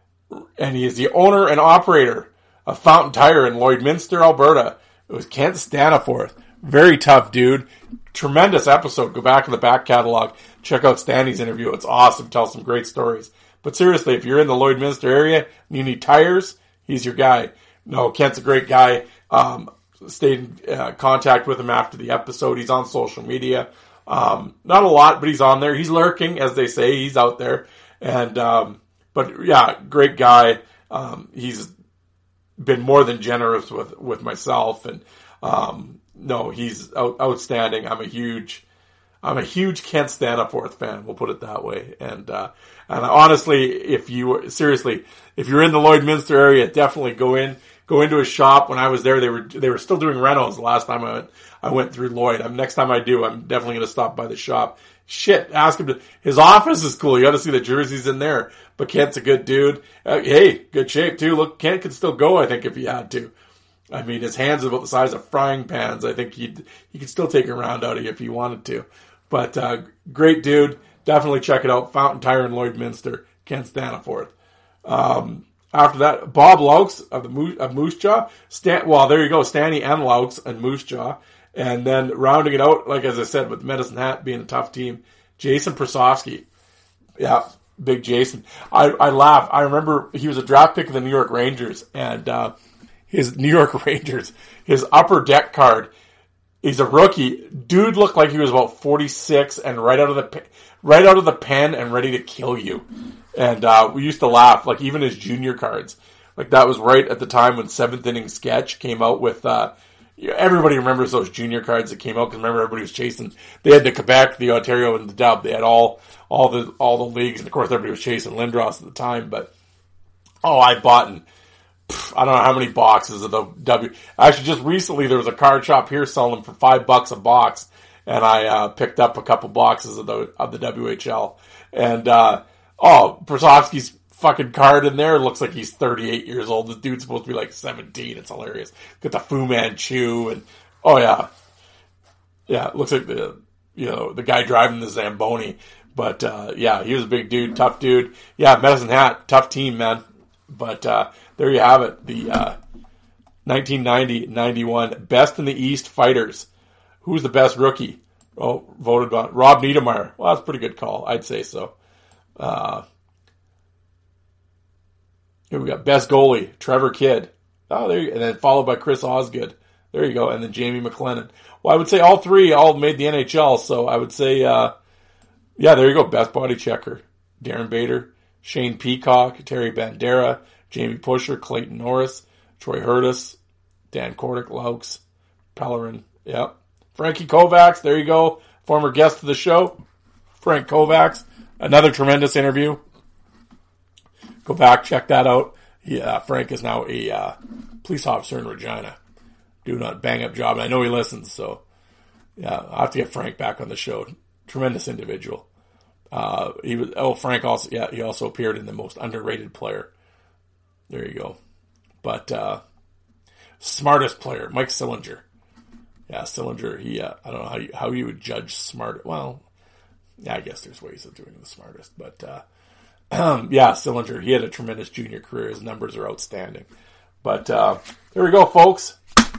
and he is the owner and operator of Fountain Tire in Lloydminster, Alberta. It was Kent Staniforth. Very tough dude. Tremendous episode. Go back in the back catalog. Check out Stanley's interview. It's awesome. Tells some great stories. But seriously, if you're in the Lloydminster area and you need tires, he's your guy. No, Kent's a great guy. Um, stayed in uh, contact with him after the episode. He's on social media. Um, not a lot, but he's on there. He's lurking, as they say. He's out there. And, um, but yeah, great guy. Um, he's been more than generous with, with myself. And, um, no, he's out, outstanding. I'm a huge, I'm a huge Kent Staniforth fan. We'll put it that way. And, uh, and honestly, if you, seriously, if you're in the Lloydminster area, definitely go in, go into a shop. When I was there, they were, they were still doing renos the last time I went, I went through Lloyd. I'm, next time I do, I'm definitely going to stop by the shop. Shit, ask him to, his office is cool. You got to see the jerseys in there. But Kent's a good dude. Uh, hey, good shape too. Look, Kent could still go, I think, if he had to. I mean, his hands are about the size of frying pans. I think he'd, he could still take a round out of you if he wanted to. But, uh, great dude. Definitely check it out. Fountain Tire in Lloydminster. Kent Staniforth. Um, after that, Bob Laux of the Moose, of Moose Jaw. Stan, well, there you go. Stanny and Laux and Moose Jaw. And then rounding it out, like as I said, with Medicine Hat being a tough team, Jason Prosofsky. Yeah, big Jason. I, I laugh. I remember he was a draft pick of the New York Rangers, and uh, his New York Rangers, his upper deck card, he's a rookie. Dude looked like he was about forty-six and right out of the right out of the pen and ready to kill you. And uh, we used to laugh, like even his junior cards. Like that was right at the time when Seventh Inning Sketch came out with. Uh, Everybody remembers those junior cards that came out because remember everybody was chasing. They had the Quebec, the Ontario, and the Dub. They had all all the all the leagues, and of course everybody was chasing Lindros at the time. But oh, I bought in, pff, I don't know how many boxes of the W. Actually, just recently there was a card shop here selling them for five bucks a box, and I uh, picked up a couple boxes of the of the W H L. And uh, oh, Prosofsky's fucking card in there looks like he's thirty-eight years old. This dude's supposed to be like seventeen. It's hilarious. Got the Fu Manchu and oh yeah, yeah. It looks like the you know the guy driving the Zamboni. But uh, yeah, he was a big dude, tough dude. Yeah, Medicine Hat, tough team, man. But uh, there you have it. The uh, nineteen ninety ninety-one best in the East fighters. Who's the best rookie? Oh, voted by Rob Niedermeyer. Well, that's a pretty good call. I'd say so. Uh, Here we got best goalie, Trevor Kidd. Oh, there you go. And then followed by Chris Osgood. There you go. And then Jamie McLennan. Well, I would say all three all made the N H L. So I would say, uh, yeah, there you go. Best body checker. Darren Bader, Shane Peacock, Terry Bandera, Jamie Pusher, Clayton Norris, Troy Hurtis, Dan Kordick, Laux, Pellerin. Yep. Frankie Kovacs. There you go. Former guest of the show. Frank Kovacs. Another tremendous interview. Go back, check that out. Yeah, Frank is now a uh, police officer in Regina, doing a bang-up job. And I know he listens, so yeah, I'll have to get Frank back on the show. Tremendous individual. Uh, he was. Oh, Frank also. Yeah, he also appeared in The Most Underrated Player. There you go. But uh, smartest player, Mike Sillinger. Yeah, Sillinger. He. Uh, I don't know how you, how you would judge smart. Well, yeah, I guess there's ways of doing the smartest, but. Uh, Um, yeah, Sillinger. He had a tremendous junior career. His numbers are outstanding. But uh, there we go, folks.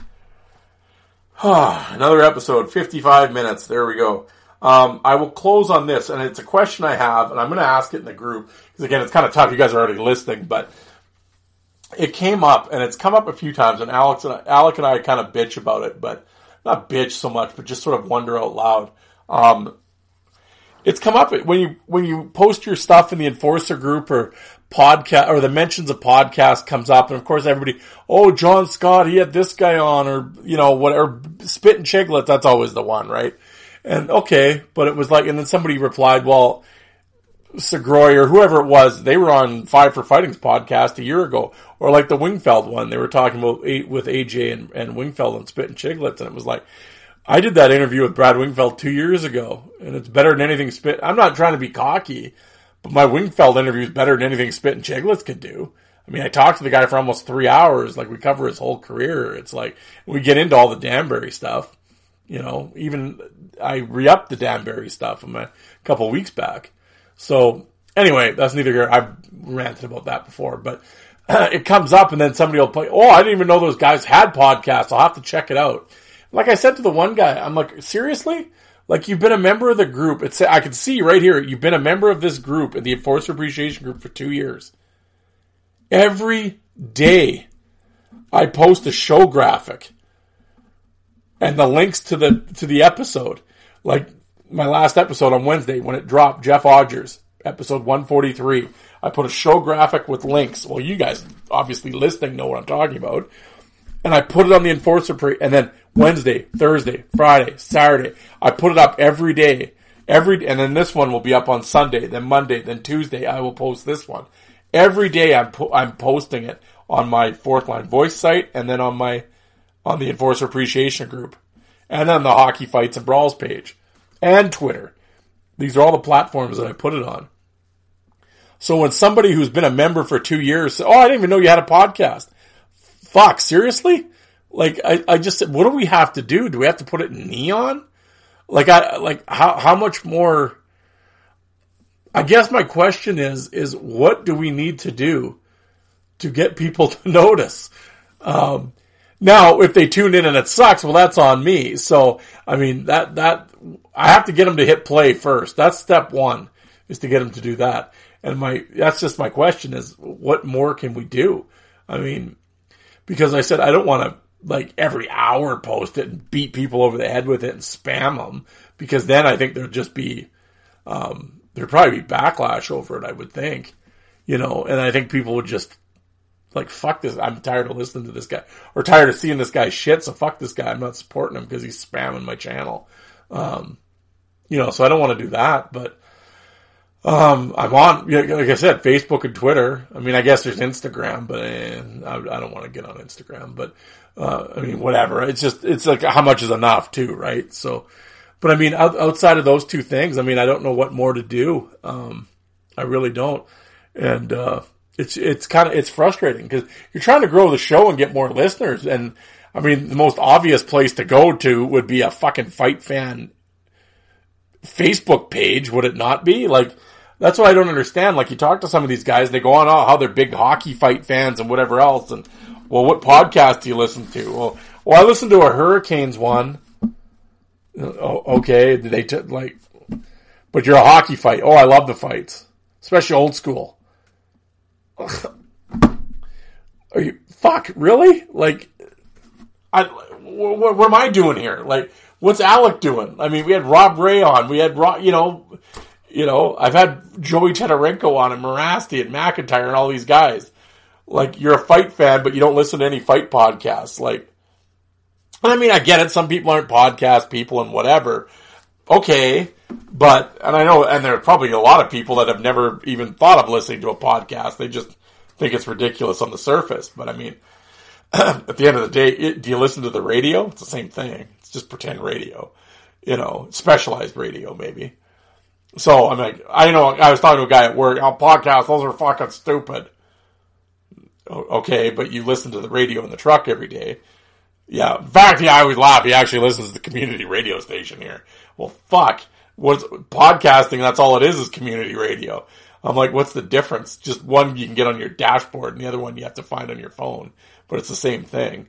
Another episode, fifty-five minutes. There we go. Um, I will close on this, and it's a question I have, and I'm going to ask it in the group because again, it's kind of tough. You guys are already listening, but it came up, and it's come up a few times. And Alex and I, Alec and I kind of bitch about it, but not bitch so much, but just sort of wonder out loud. Um, It's come up when you when you post your stuff in the Enforcer group or podcast or the mentions of podcast comes up, and of course everybody, oh, John Scott, he had this guy on, or you know whatever, Spit and Chicklets, that's always the one, right? And okay, but it was like, and then somebody replied, well, Segroy or whoever it was, they were on Five for Fighting's podcast a year ago, or like the Wingfeld one, they were talking about with A J and, and Wingfeld and Spit and Chicklets, and it was like. I did that interview with Brad Wingfeld two years ago, and it's better than anything Spit. I'm not trying to be cocky, but my Wingfeld interview is better than anything Spit and Chicklets could do. I mean, I talked to the guy for almost three hours. Like, we cover his whole career. It's like, we get into all the Danbury stuff. You know, even I re-upped the Danbury stuff a couple weeks back. So, anyway, that's neither here. I've ranted about that before, but uh, it comes up, and then somebody will play, oh, I didn't even know those guys had podcasts. I'll have to check it out. Like I said to the one guy, I'm like, seriously? Like, you've been a member of the group. It's, I can see right here, you've been a member of this group, in the Enforcer Appreciation Group, for two years. Every day, I post a show graphic and the links to the to the episode. Like, my last episode on Wednesday, when it dropped, Jeff Odgers, episode one forty-three. I put a show graphic with links. Well, you guys, obviously listening, know what I'm talking about. And I put it on the Enforcer, pre- and then Wednesday, Thursday, Friday, Saturday, I put it up every day Every, and then this one will be up on Sunday, then Monday, then Tuesday, I will post this one. Every day I'm, po- I'm posting it on my Fourth Line Voice site, and then on my, on the Enforcer Appreciation group, and then the Hockey Fights and Brawls page, and Twitter. These are all the platforms that I put it on. So when somebody who's been a member for two years says, oh, I didn't even know you had a podcast. Fuck, seriously? Like, I, I just said, what do we have to do? Do we have to put it in neon? Like, I, like, how, how much more, I guess my question is, is what do we need to do to get people to notice? Um, now, if they tune in and it sucks, well, that's on me. So, I mean, that, that, I have to get them to hit play first. That's step one, is to get them to do that. And my, that's just my question is, what more can we do? I mean, because I said, I don't want to, like, every hour post it and beat people over the head with it and spam them, because then I think there'd just be, um, there'd probably be backlash over it, I would think, you know, and I think people would just, like, fuck this, I'm tired of listening to this guy, or tired of seeing this guy shit, so fuck this guy, I'm not supporting him because he's spamming my channel. Um, you know, so I don't want to do that, but, um, I'm on, like I said, Facebook and Twitter. I mean, I guess there's Instagram, but eh, I, I don't want to get on Instagram, but, uh, I mean, whatever. It's just, it's like, how much is enough too, right? So, but I mean, out, outside of those two things, I mean, I don't know what more to do. Um, I really don't. And, uh, it's, it's kind of, it's frustrating because you're trying to grow the show and get more listeners. And I mean, the most obvious place to go to would be a fucking Fight Fan Facebook page, would it not be? Like, that's what I don't understand. Like, you talk to some of these guys, they go on, oh, how they're big hockey fight fans and whatever else. And, well, what podcast do you listen to? Well, well, I listened to a Hurricanes one. Oh, okay. Did they, t- like, but you're a hockey fight. Oh, I love the fights, especially old school. Are you, fuck, really? Like, I, what, what am I doing here? Like, what's Alec doing? I mean, we had Rob Ray on. We had, Rob, you know, you know, I've had Joey Tedarenko on and Morasti and McIntyre and all these guys. Like, you're a fight fan, but you don't listen to any fight podcasts. Like, I mean, I get it. Some people aren't podcast people and whatever. Okay. But, and I know, and there are probably a lot of people that have never even thought of listening to a podcast. They just think it's ridiculous on the surface. But I mean, at the end of the day, it, do you listen to the radio? It's the same thing. It's just pretend radio, you know, specialized radio maybe. So I'm like, I know, I was talking to a guy at work, oh, podcasts, those are fucking stupid. Okay, but you listen to the radio in the truck every day. Yeah, in fact, yeah, I always laugh. He actually listens to the community radio station here. Well, fuck. What's podcasting? That's all it is, is community radio. I'm like, what's the difference? Just one you can get on your dashboard, and the other one you have to find on your phone. But it's the same thing.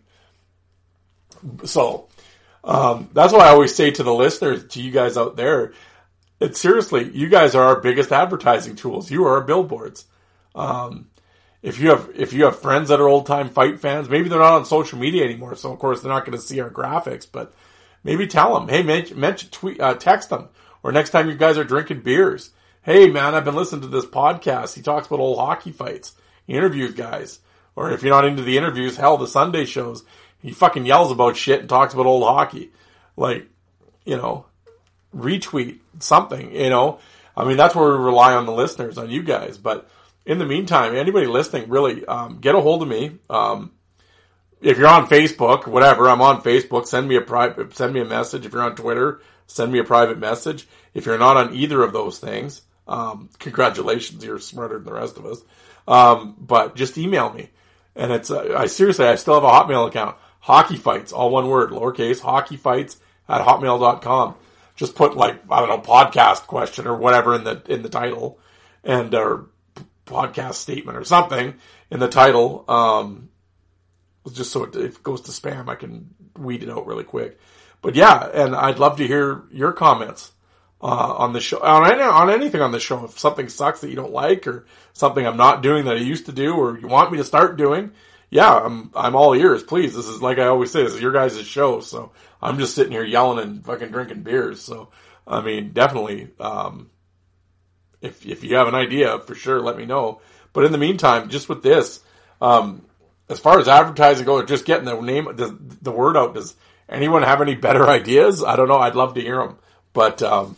So, um, that's why I always say to the listeners, to you guys out there, it's seriously, you guys are our biggest advertising tools. You are our billboards. Um, If you have if you have friends that are old time fight fans, maybe they're not on social media anymore, so of course they're not going to see our graphics. But maybe tell them, hey, mention, mention tweet, uh, text them, or next time you guys are drinking beers, hey man, I've been listening to this podcast. He talks about old hockey fights. He interviews guys, or if you're not into the interviews, hell, the Sunday shows. He fucking yells about shit and talks about old hockey. Like, you know, retweet something. You know, I mean that's where we rely on the listeners, on you guys, but. In the meantime, anybody listening, really, um, get a hold of me. Um, if you're on Facebook, whatever, I'm on Facebook. Send me a private, send me a message. If you're on Twitter, send me a private message. If you're not on either of those things, um, congratulations, you're smarter than the rest of us. Um, but just email me. And it's, uh, I seriously, I still have a Hotmail account. Hockey Fights, all one word, lowercase, hockey fights at hotmail dot com. Just put like, I don't know, podcast question or whatever in the, in the title. And, or, podcast statement or something in the title, um, just so it, if it goes to spam, I can weed it out really quick. But yeah, and I'd love to hear your comments uh, on the show, on, any, on anything on the show. If something sucks that you don't like, or something I'm not doing that I used to do, or you want me to start doing, yeah, I'm I'm all ears. Please, this is like I always say, this is your guys' show, so I'm just sitting here yelling and fucking drinking beers. So I mean, definitely. Um, If if you have an idea, for sure, let me know. But in the meantime, just with this, um, as far as advertising goes, just getting the name, the, the word out. Does anyone have any better ideas? I don't know. I'd love to hear them. But um,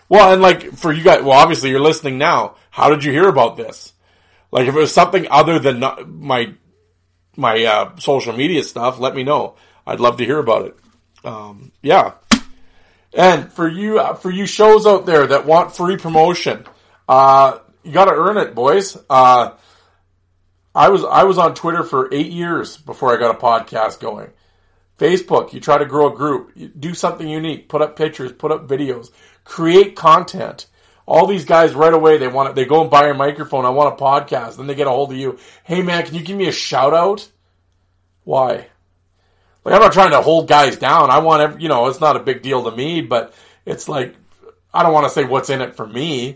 Well, and like for you guys, well, obviously you're listening now. How did you hear about this? Like if it was something other than not, my my uh, social media stuff, let me know. I'd love to hear about it. Um, yeah. And for you, uh, for you shows out there that want free promotion, uh, you got to earn it, boys. Uh, I was I was on Twitter for eight years before I got a podcast going. Facebook, you try to grow a group, you do something unique, put up pictures, put up videos, create content. All these guys right away, they want it. They go and buy your microphone. I want a podcast. Then they get a hold of you. Hey man, can you give me a shout out? Why? Like, I'm not trying to hold guys down. I want every, you know, it's not a big deal to me, but it's like, I don't want to say what's in it for me,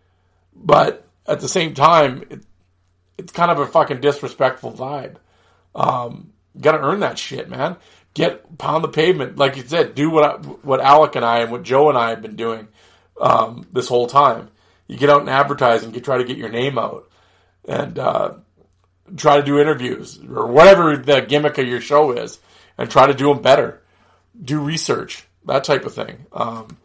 but at the same time, it, it's kind of a fucking disrespectful vibe. Um, you gotta earn that shit, man. Get, pound the pavement. Like you said, do what I, what Alec and I and what Joe and I have been doing, um, this whole time. You get out and advertise and you try to get your name out and, uh, try to do interviews or whatever the gimmick of your show is. And try to do them better. Do research. That type of thing. Um,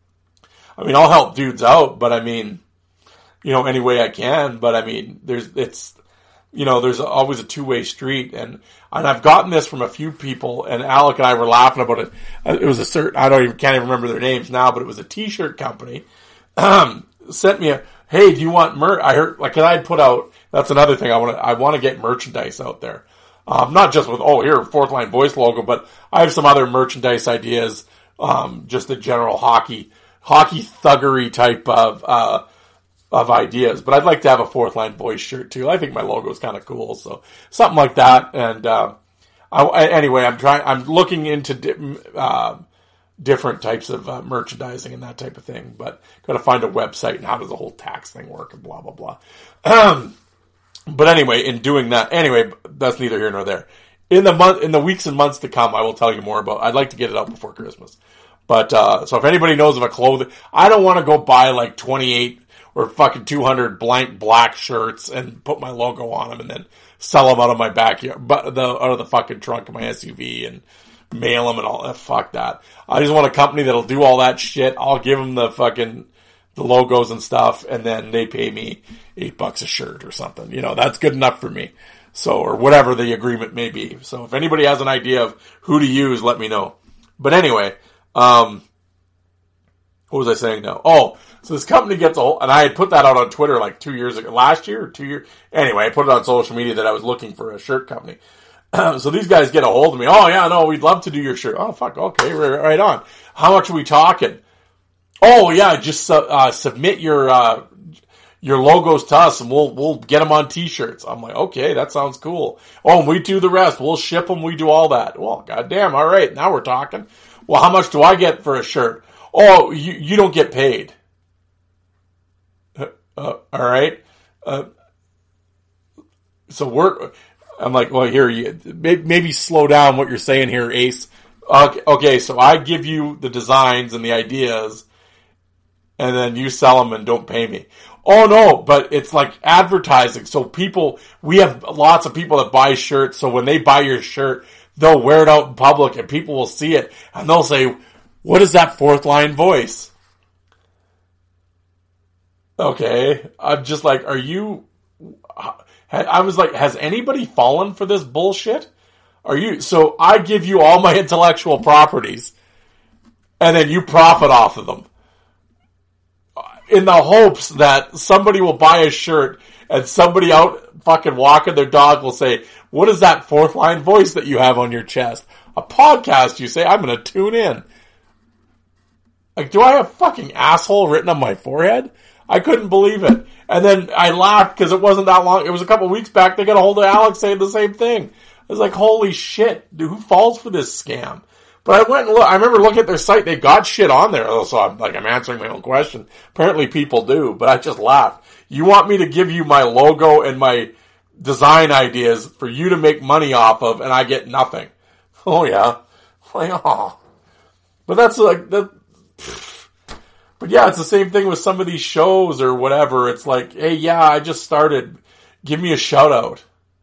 I mean, I'll help dudes out, but I mean, you know, any way I can. But I mean, there's, it's, you know, there's always a two-way street. And, and I've gotten this from a few people, and Alec and I were laughing about it. It was a certain, I don't even, can't even remember their names now, but it was a t-shirt company. Um, sent me a, hey, do you want merch? I heard, like, cause I had put out, that's another thing I want to, I want to get merchandise out there. Um, not just with, oh, here, Fourth Line Voice logo, but I have some other merchandise ideas, um, just a general hockey, hockey thuggery type of, uh, of ideas. But I'd like to have a Fourth Line Voice shirt too. I think my logo is kind of cool. So something like that. And, uh, I, anyway, I'm trying, I'm looking into, di- uh, different types of uh, merchandising and that type of thing, but gotta find a website and how does the whole tax thing work and blah, blah, blah. Um, But anyway, in doing that, anyway, that's neither here nor there. In the month, in the weeks and months to come, I will tell you more about. I'd like to get it out before Christmas. But uh so if anybody knows of a clothing, I don't want to go buy like twenty-eight or fucking two hundred blank black shirts and put my logo on them and then sell them out of my backyard, but the out of the fucking trunk of my S U V and mail them and all that. Fuck that. I just want a company that'll do all that shit. I'll give them the fucking the logos and stuff, and then they pay me eight bucks a shirt or something. You know, that's good enough for me. So, or whatever the agreement may be. So if anybody has an idea of who to use, let me know. But anyway, um, what was I saying now? Oh, so this company gets a whole, and I had put that out on Twitter like two years ago, last year or two years. Anyway, I put it on social media that I was looking for a shirt company. So these guys get a hold of me. Oh yeah, no, we'd love to do your shirt. Oh fuck, okay, right, right on. How much are we talking? Oh yeah, just uh, submit your uh, your logos to us, and we'll we'll get them on T-shirts. I'm like, okay, that sounds cool. Oh, and we do the rest. We'll ship them. We do all that. Well, goddamn, all right, now we're talking. Well, how much do I get for a shirt? Oh, you you don't get paid. Uh, all right. Uh, so we're. I'm like, well, here, you maybe slow down what you're saying here, Ace. Okay, okay, so I give you the designs and the ideas, and then you sell them and don't pay me. Oh no, but it's like advertising. So people, we have lots of people that buy shirts. So when they buy your shirt, they'll wear it out in public and people will see it and they'll say, what is that Fourth Line Voice? Okay. I'm just like, are you, I was like, has anybody fallen for this bullshit? Are you, so I give you all my intellectual properties and then you profit off of them in the hopes that somebody will buy a shirt and somebody out fucking walking their dog will say, what is that Fourth Line Voice that you have on your chest? A podcast, you say? I'm going to tune in. Like, do I have fucking asshole written on my forehead? I couldn't believe it. And then I laughed because it wasn't that long. It was a couple weeks back. They got a hold of Alex saying the same thing. I was like, holy shit, dude, who falls for this scam? But I went and look, I remember looking at their site, they've got shit on there. So I'm like, I'm answering my own question. Apparently people do, but I just laughed. You want me to give you my logo and my design ideas for you to make money off of and I get nothing. Oh yeah. Like, oh. But that's like, that, but yeah, it's the same thing with some of these shows or whatever. It's like, hey, yeah, I just started. Give me a shout out.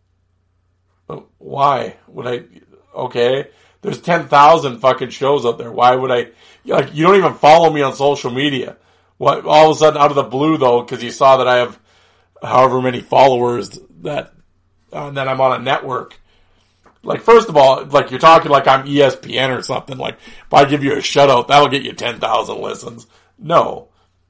Why would I? Okay. There's ten thousand fucking shows out there. Why would I? Like, you don't even follow me on social media. what, all of a sudden out of the blue though, because you saw that I have however many followers that, uh, that I'm on a network. Like, first of all, like, you're talking like I'm E S P N or something. Like, if I give you a shutout, that'll get you ten thousand listens. No.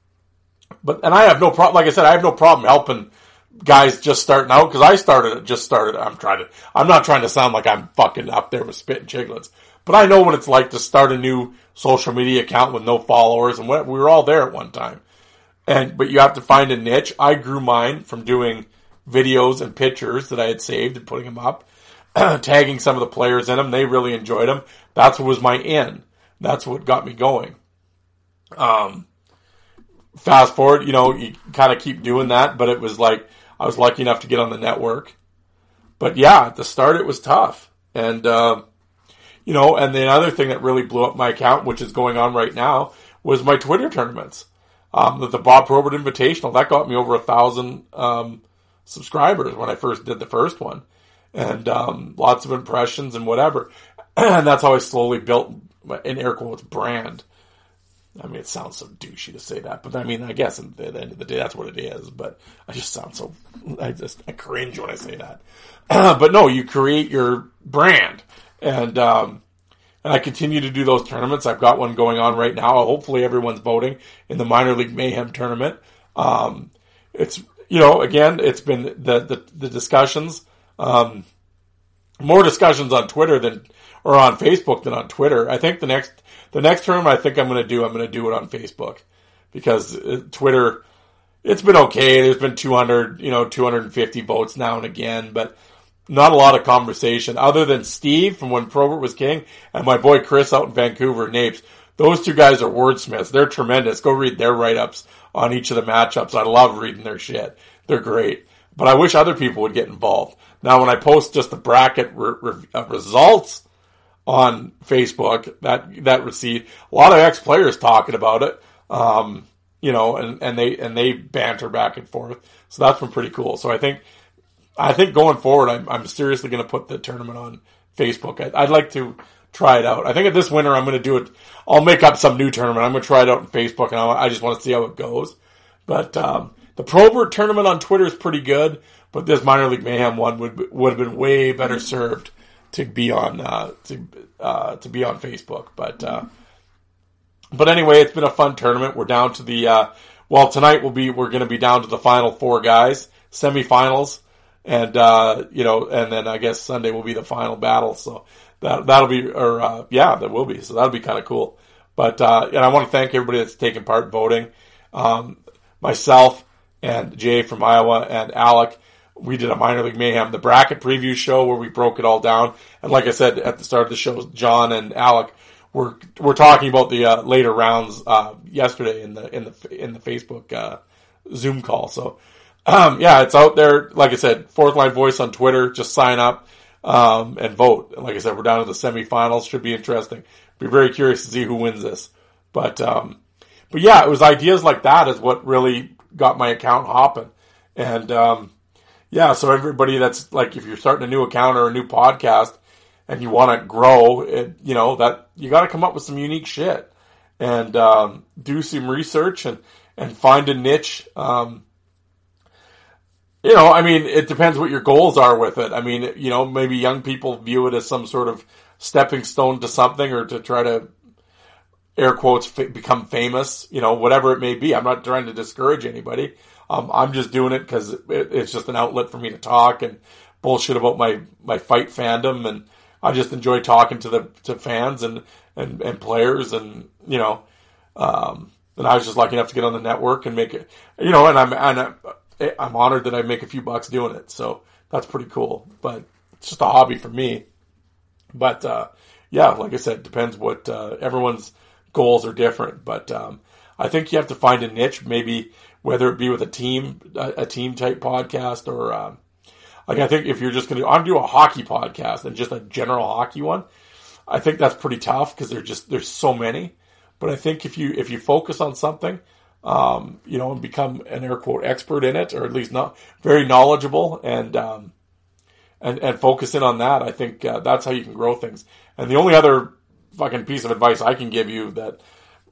But, and I have no problem, like I said, I have no problem helping guys just starting out, because I started, just started, I'm trying to, I'm not trying to sound like I'm fucking up there with spitting chiglets, but I know what it's like to start a new social media account with no followers, and what, we were all there at one time. And, but you have to find a niche. I grew mine from doing videos and pictures that I had saved and putting them up, tagging some of the players in them. They really enjoyed them. That's what was my in. That's what got me going. Um, fast forward, you know, you kind of keep doing that, but it was like, I was lucky enough to get on the network. But yeah, at the start it was tough. And, uh, you know, and the other thing that really blew up my account, which is going on right now, was my Twitter tournaments. Um, the, the Bob Probert Invitational, that got me over a thousand, um, subscribers when I first did the first one. And, um, lots of impressions and whatever. And that's how I slowly built, in air quotes, brand. I mean, it sounds so douchey to say that, but I mean, I guess at the end of the day, that's what it is. But I just sound so, I just, I cringe when I say that. But no, you create your brand. And, um, and I continue to do those tournaments. I've got one going on right now. Hopefully everyone's voting in the Minor League Mayhem tournament. Um, it's, you know, again, it's been the, the, the discussions, um, more discussions on Twitter than, or on Facebook than on Twitter. I think the next, the next tournament I think I'm going to do, I'm going to do it on Facebook, because Twitter, it's been okay. There's been two hundred, you know, two hundred fifty votes now and again, but not a lot of conversation other than Steve from when Probert was king and my boy Chris out in Vancouver, Napes. Those two guys are wordsmiths. They're tremendous. Go read their write-ups on each of the matchups. I love reading their shit. They're great. But I wish other people would get involved. Now, when I post just the bracket re- re- uh, results on Facebook, that that receipt, a lot of ex-players talking about it, um, you know, and, and they and they banter back and forth. So that's been pretty cool. So I think I think going forward, I'm, I'm seriously going to put the tournament on Facebook. I, I'd like to try it out. I think this winter I'm going to do it. I'll make up some new tournament. I'm going to try it out on Facebook, and I, I just want to see how it goes. But um, the Probert tournament on Twitter is pretty good, but this Minor League Mayhem one would would have been way better served to be on uh, to uh, to be on Facebook. But uh, but anyway, it's been a fun tournament. We're down to the uh, well tonight. We'll be we're going to be down to the final four guys, semifinals. And, uh, you know, and then I guess Sunday will be the final battle. So that, that'll be, or, uh, yeah, that will be. So that'll be kind of cool. But, uh, and I want to thank everybody that's taken part voting. Um, myself and Jay from Iowa and Alec, we did a Minor League Mayhem, the bracket preview show where we broke it all down. And like I said, at the start of the show, John and Alec were, were talking about the, uh, later rounds, uh, yesterday in the, in the, in the Facebook, uh, Zoom call. So, Um, yeah, it's out there. Like I said, Fourth Line Voice on Twitter. Just sign up, um, and vote. And like I said, we're down to the semifinals. Should be interesting. Be very curious to see who wins this. But, um, but yeah, it was ideas like that is what really got my account hopping. And, um, yeah, so everybody that's like, if you're starting a new account or a new podcast and you want to grow it, you know, that you got to come up with some unique shit and, um, do some research and, and find a niche, um, You know, I mean, it depends what your goals are with it. I mean, you know, maybe young people view it as some sort of stepping stone to something or to try to, air quotes, f- become famous, you know, whatever it may be. I'm not trying to discourage anybody. Um, I'm just doing it because it, it's just an outlet for me to talk and bullshit about my, my fight fandom. And I just enjoy talking to the to fans and, and, and players and, you know, um, and I was just lucky enough to get on the network and make it, you know, and I'm, and I'm, I'm honored that I make a few bucks doing it. So that's pretty cool, but it's just a hobby for me. But, uh, yeah, like I said, it depends what, uh, everyone's goals are different, but, um, I think you have to find a niche, maybe whether it be with a team, a, a team type podcast or, um, like I think if you're just going to, I'm doing a hockey podcast and just a general hockey one, I think that's pretty tough because there's just, there's so many, but I think if you, if you focus on something, Um, you know, and become an air quote expert in it, or at least not very knowledgeable and, um, and, and focus in on that. I think, uh, that's how you can grow things. And the only other fucking piece of advice I can give you that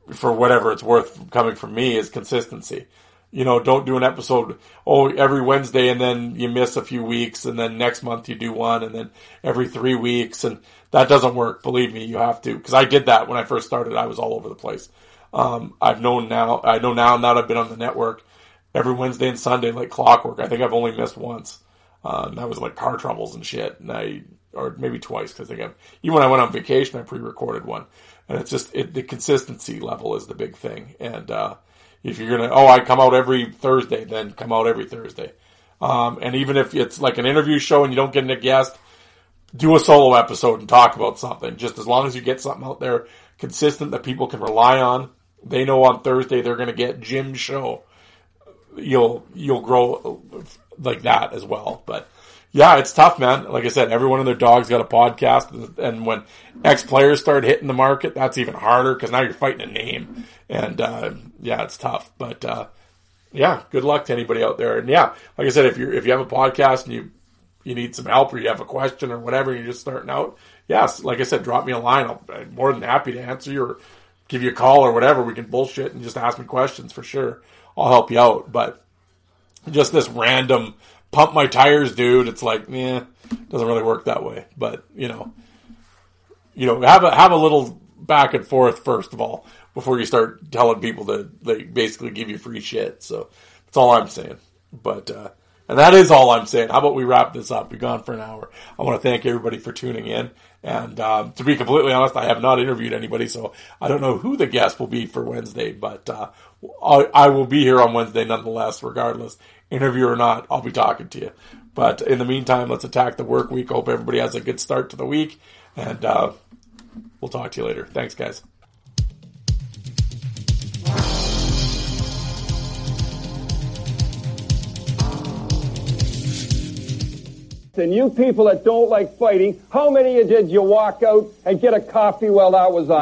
for whatever it's worth coming from me, is consistency. You know, don't do an episode, oh, every Wednesday and then you miss a few weeks and then next month you do one and then every three weeks. And that doesn't work. Believe me, you have to. Because I did that when I first started. I was all over the place. Um, I've known now, I know now that I've been on the network every Wednesday and Sunday like clockwork. I think I've only missed once. Uh, and that was like car troubles and shit. And I, or maybe twice, because I think I've, even when I went on vacation, I pre-recorded one. And it's just, it, the consistency level is the big thing. And, uh, if you're going to, oh, I come out every Thursday, then come out every Thursday. Um, and even if it's like an interview show and you don't get a guest, do a solo episode and talk about something. Just as long as you get something out there consistent that people can rely on. They know on Thursday they're going to get Jim's show. You'll, you'll grow like that as well. But yeah, it's tough, man. Like I said, everyone and their dog's got a podcast. And when ex-players start hitting the market, that's even harder because now you're fighting a name. And, uh, yeah, it's tough. But, uh, yeah, good luck to anybody out there. And yeah, like I said, if you're, if you have a podcast and you, you need some help or you have a question or whatever, you're just starting out, yes, like I said, drop me a line. I'll, I'm more than happy to answer you or give you a call or whatever. We can bullshit and just ask me questions for sure. I'll help you out. But just this random pump my tires, dude, it's like, yeah, doesn't really work that way. But, you know, you know, have a, have a little back and forth first of all, before you start telling people to like basically give you free shit. So that's all I'm saying. But, uh, and that is all I'm saying. How about we wrap this up? We've gone for an hour. I want to thank everybody for tuning in. And, um, to be completely honest, I have not interviewed anybody, so I don't know who the guest will be for Wednesday, but, uh, I, I will be here on Wednesday nonetheless, regardless. Interview or not, I'll be talking to you. But in the meantime, let's attack the work week. Hope everybody has a good start to the week. And, uh, we'll talk to you later. Thanks, guys. And you people that don't like fighting, how many of you did you walk out and get a coffee while that was on?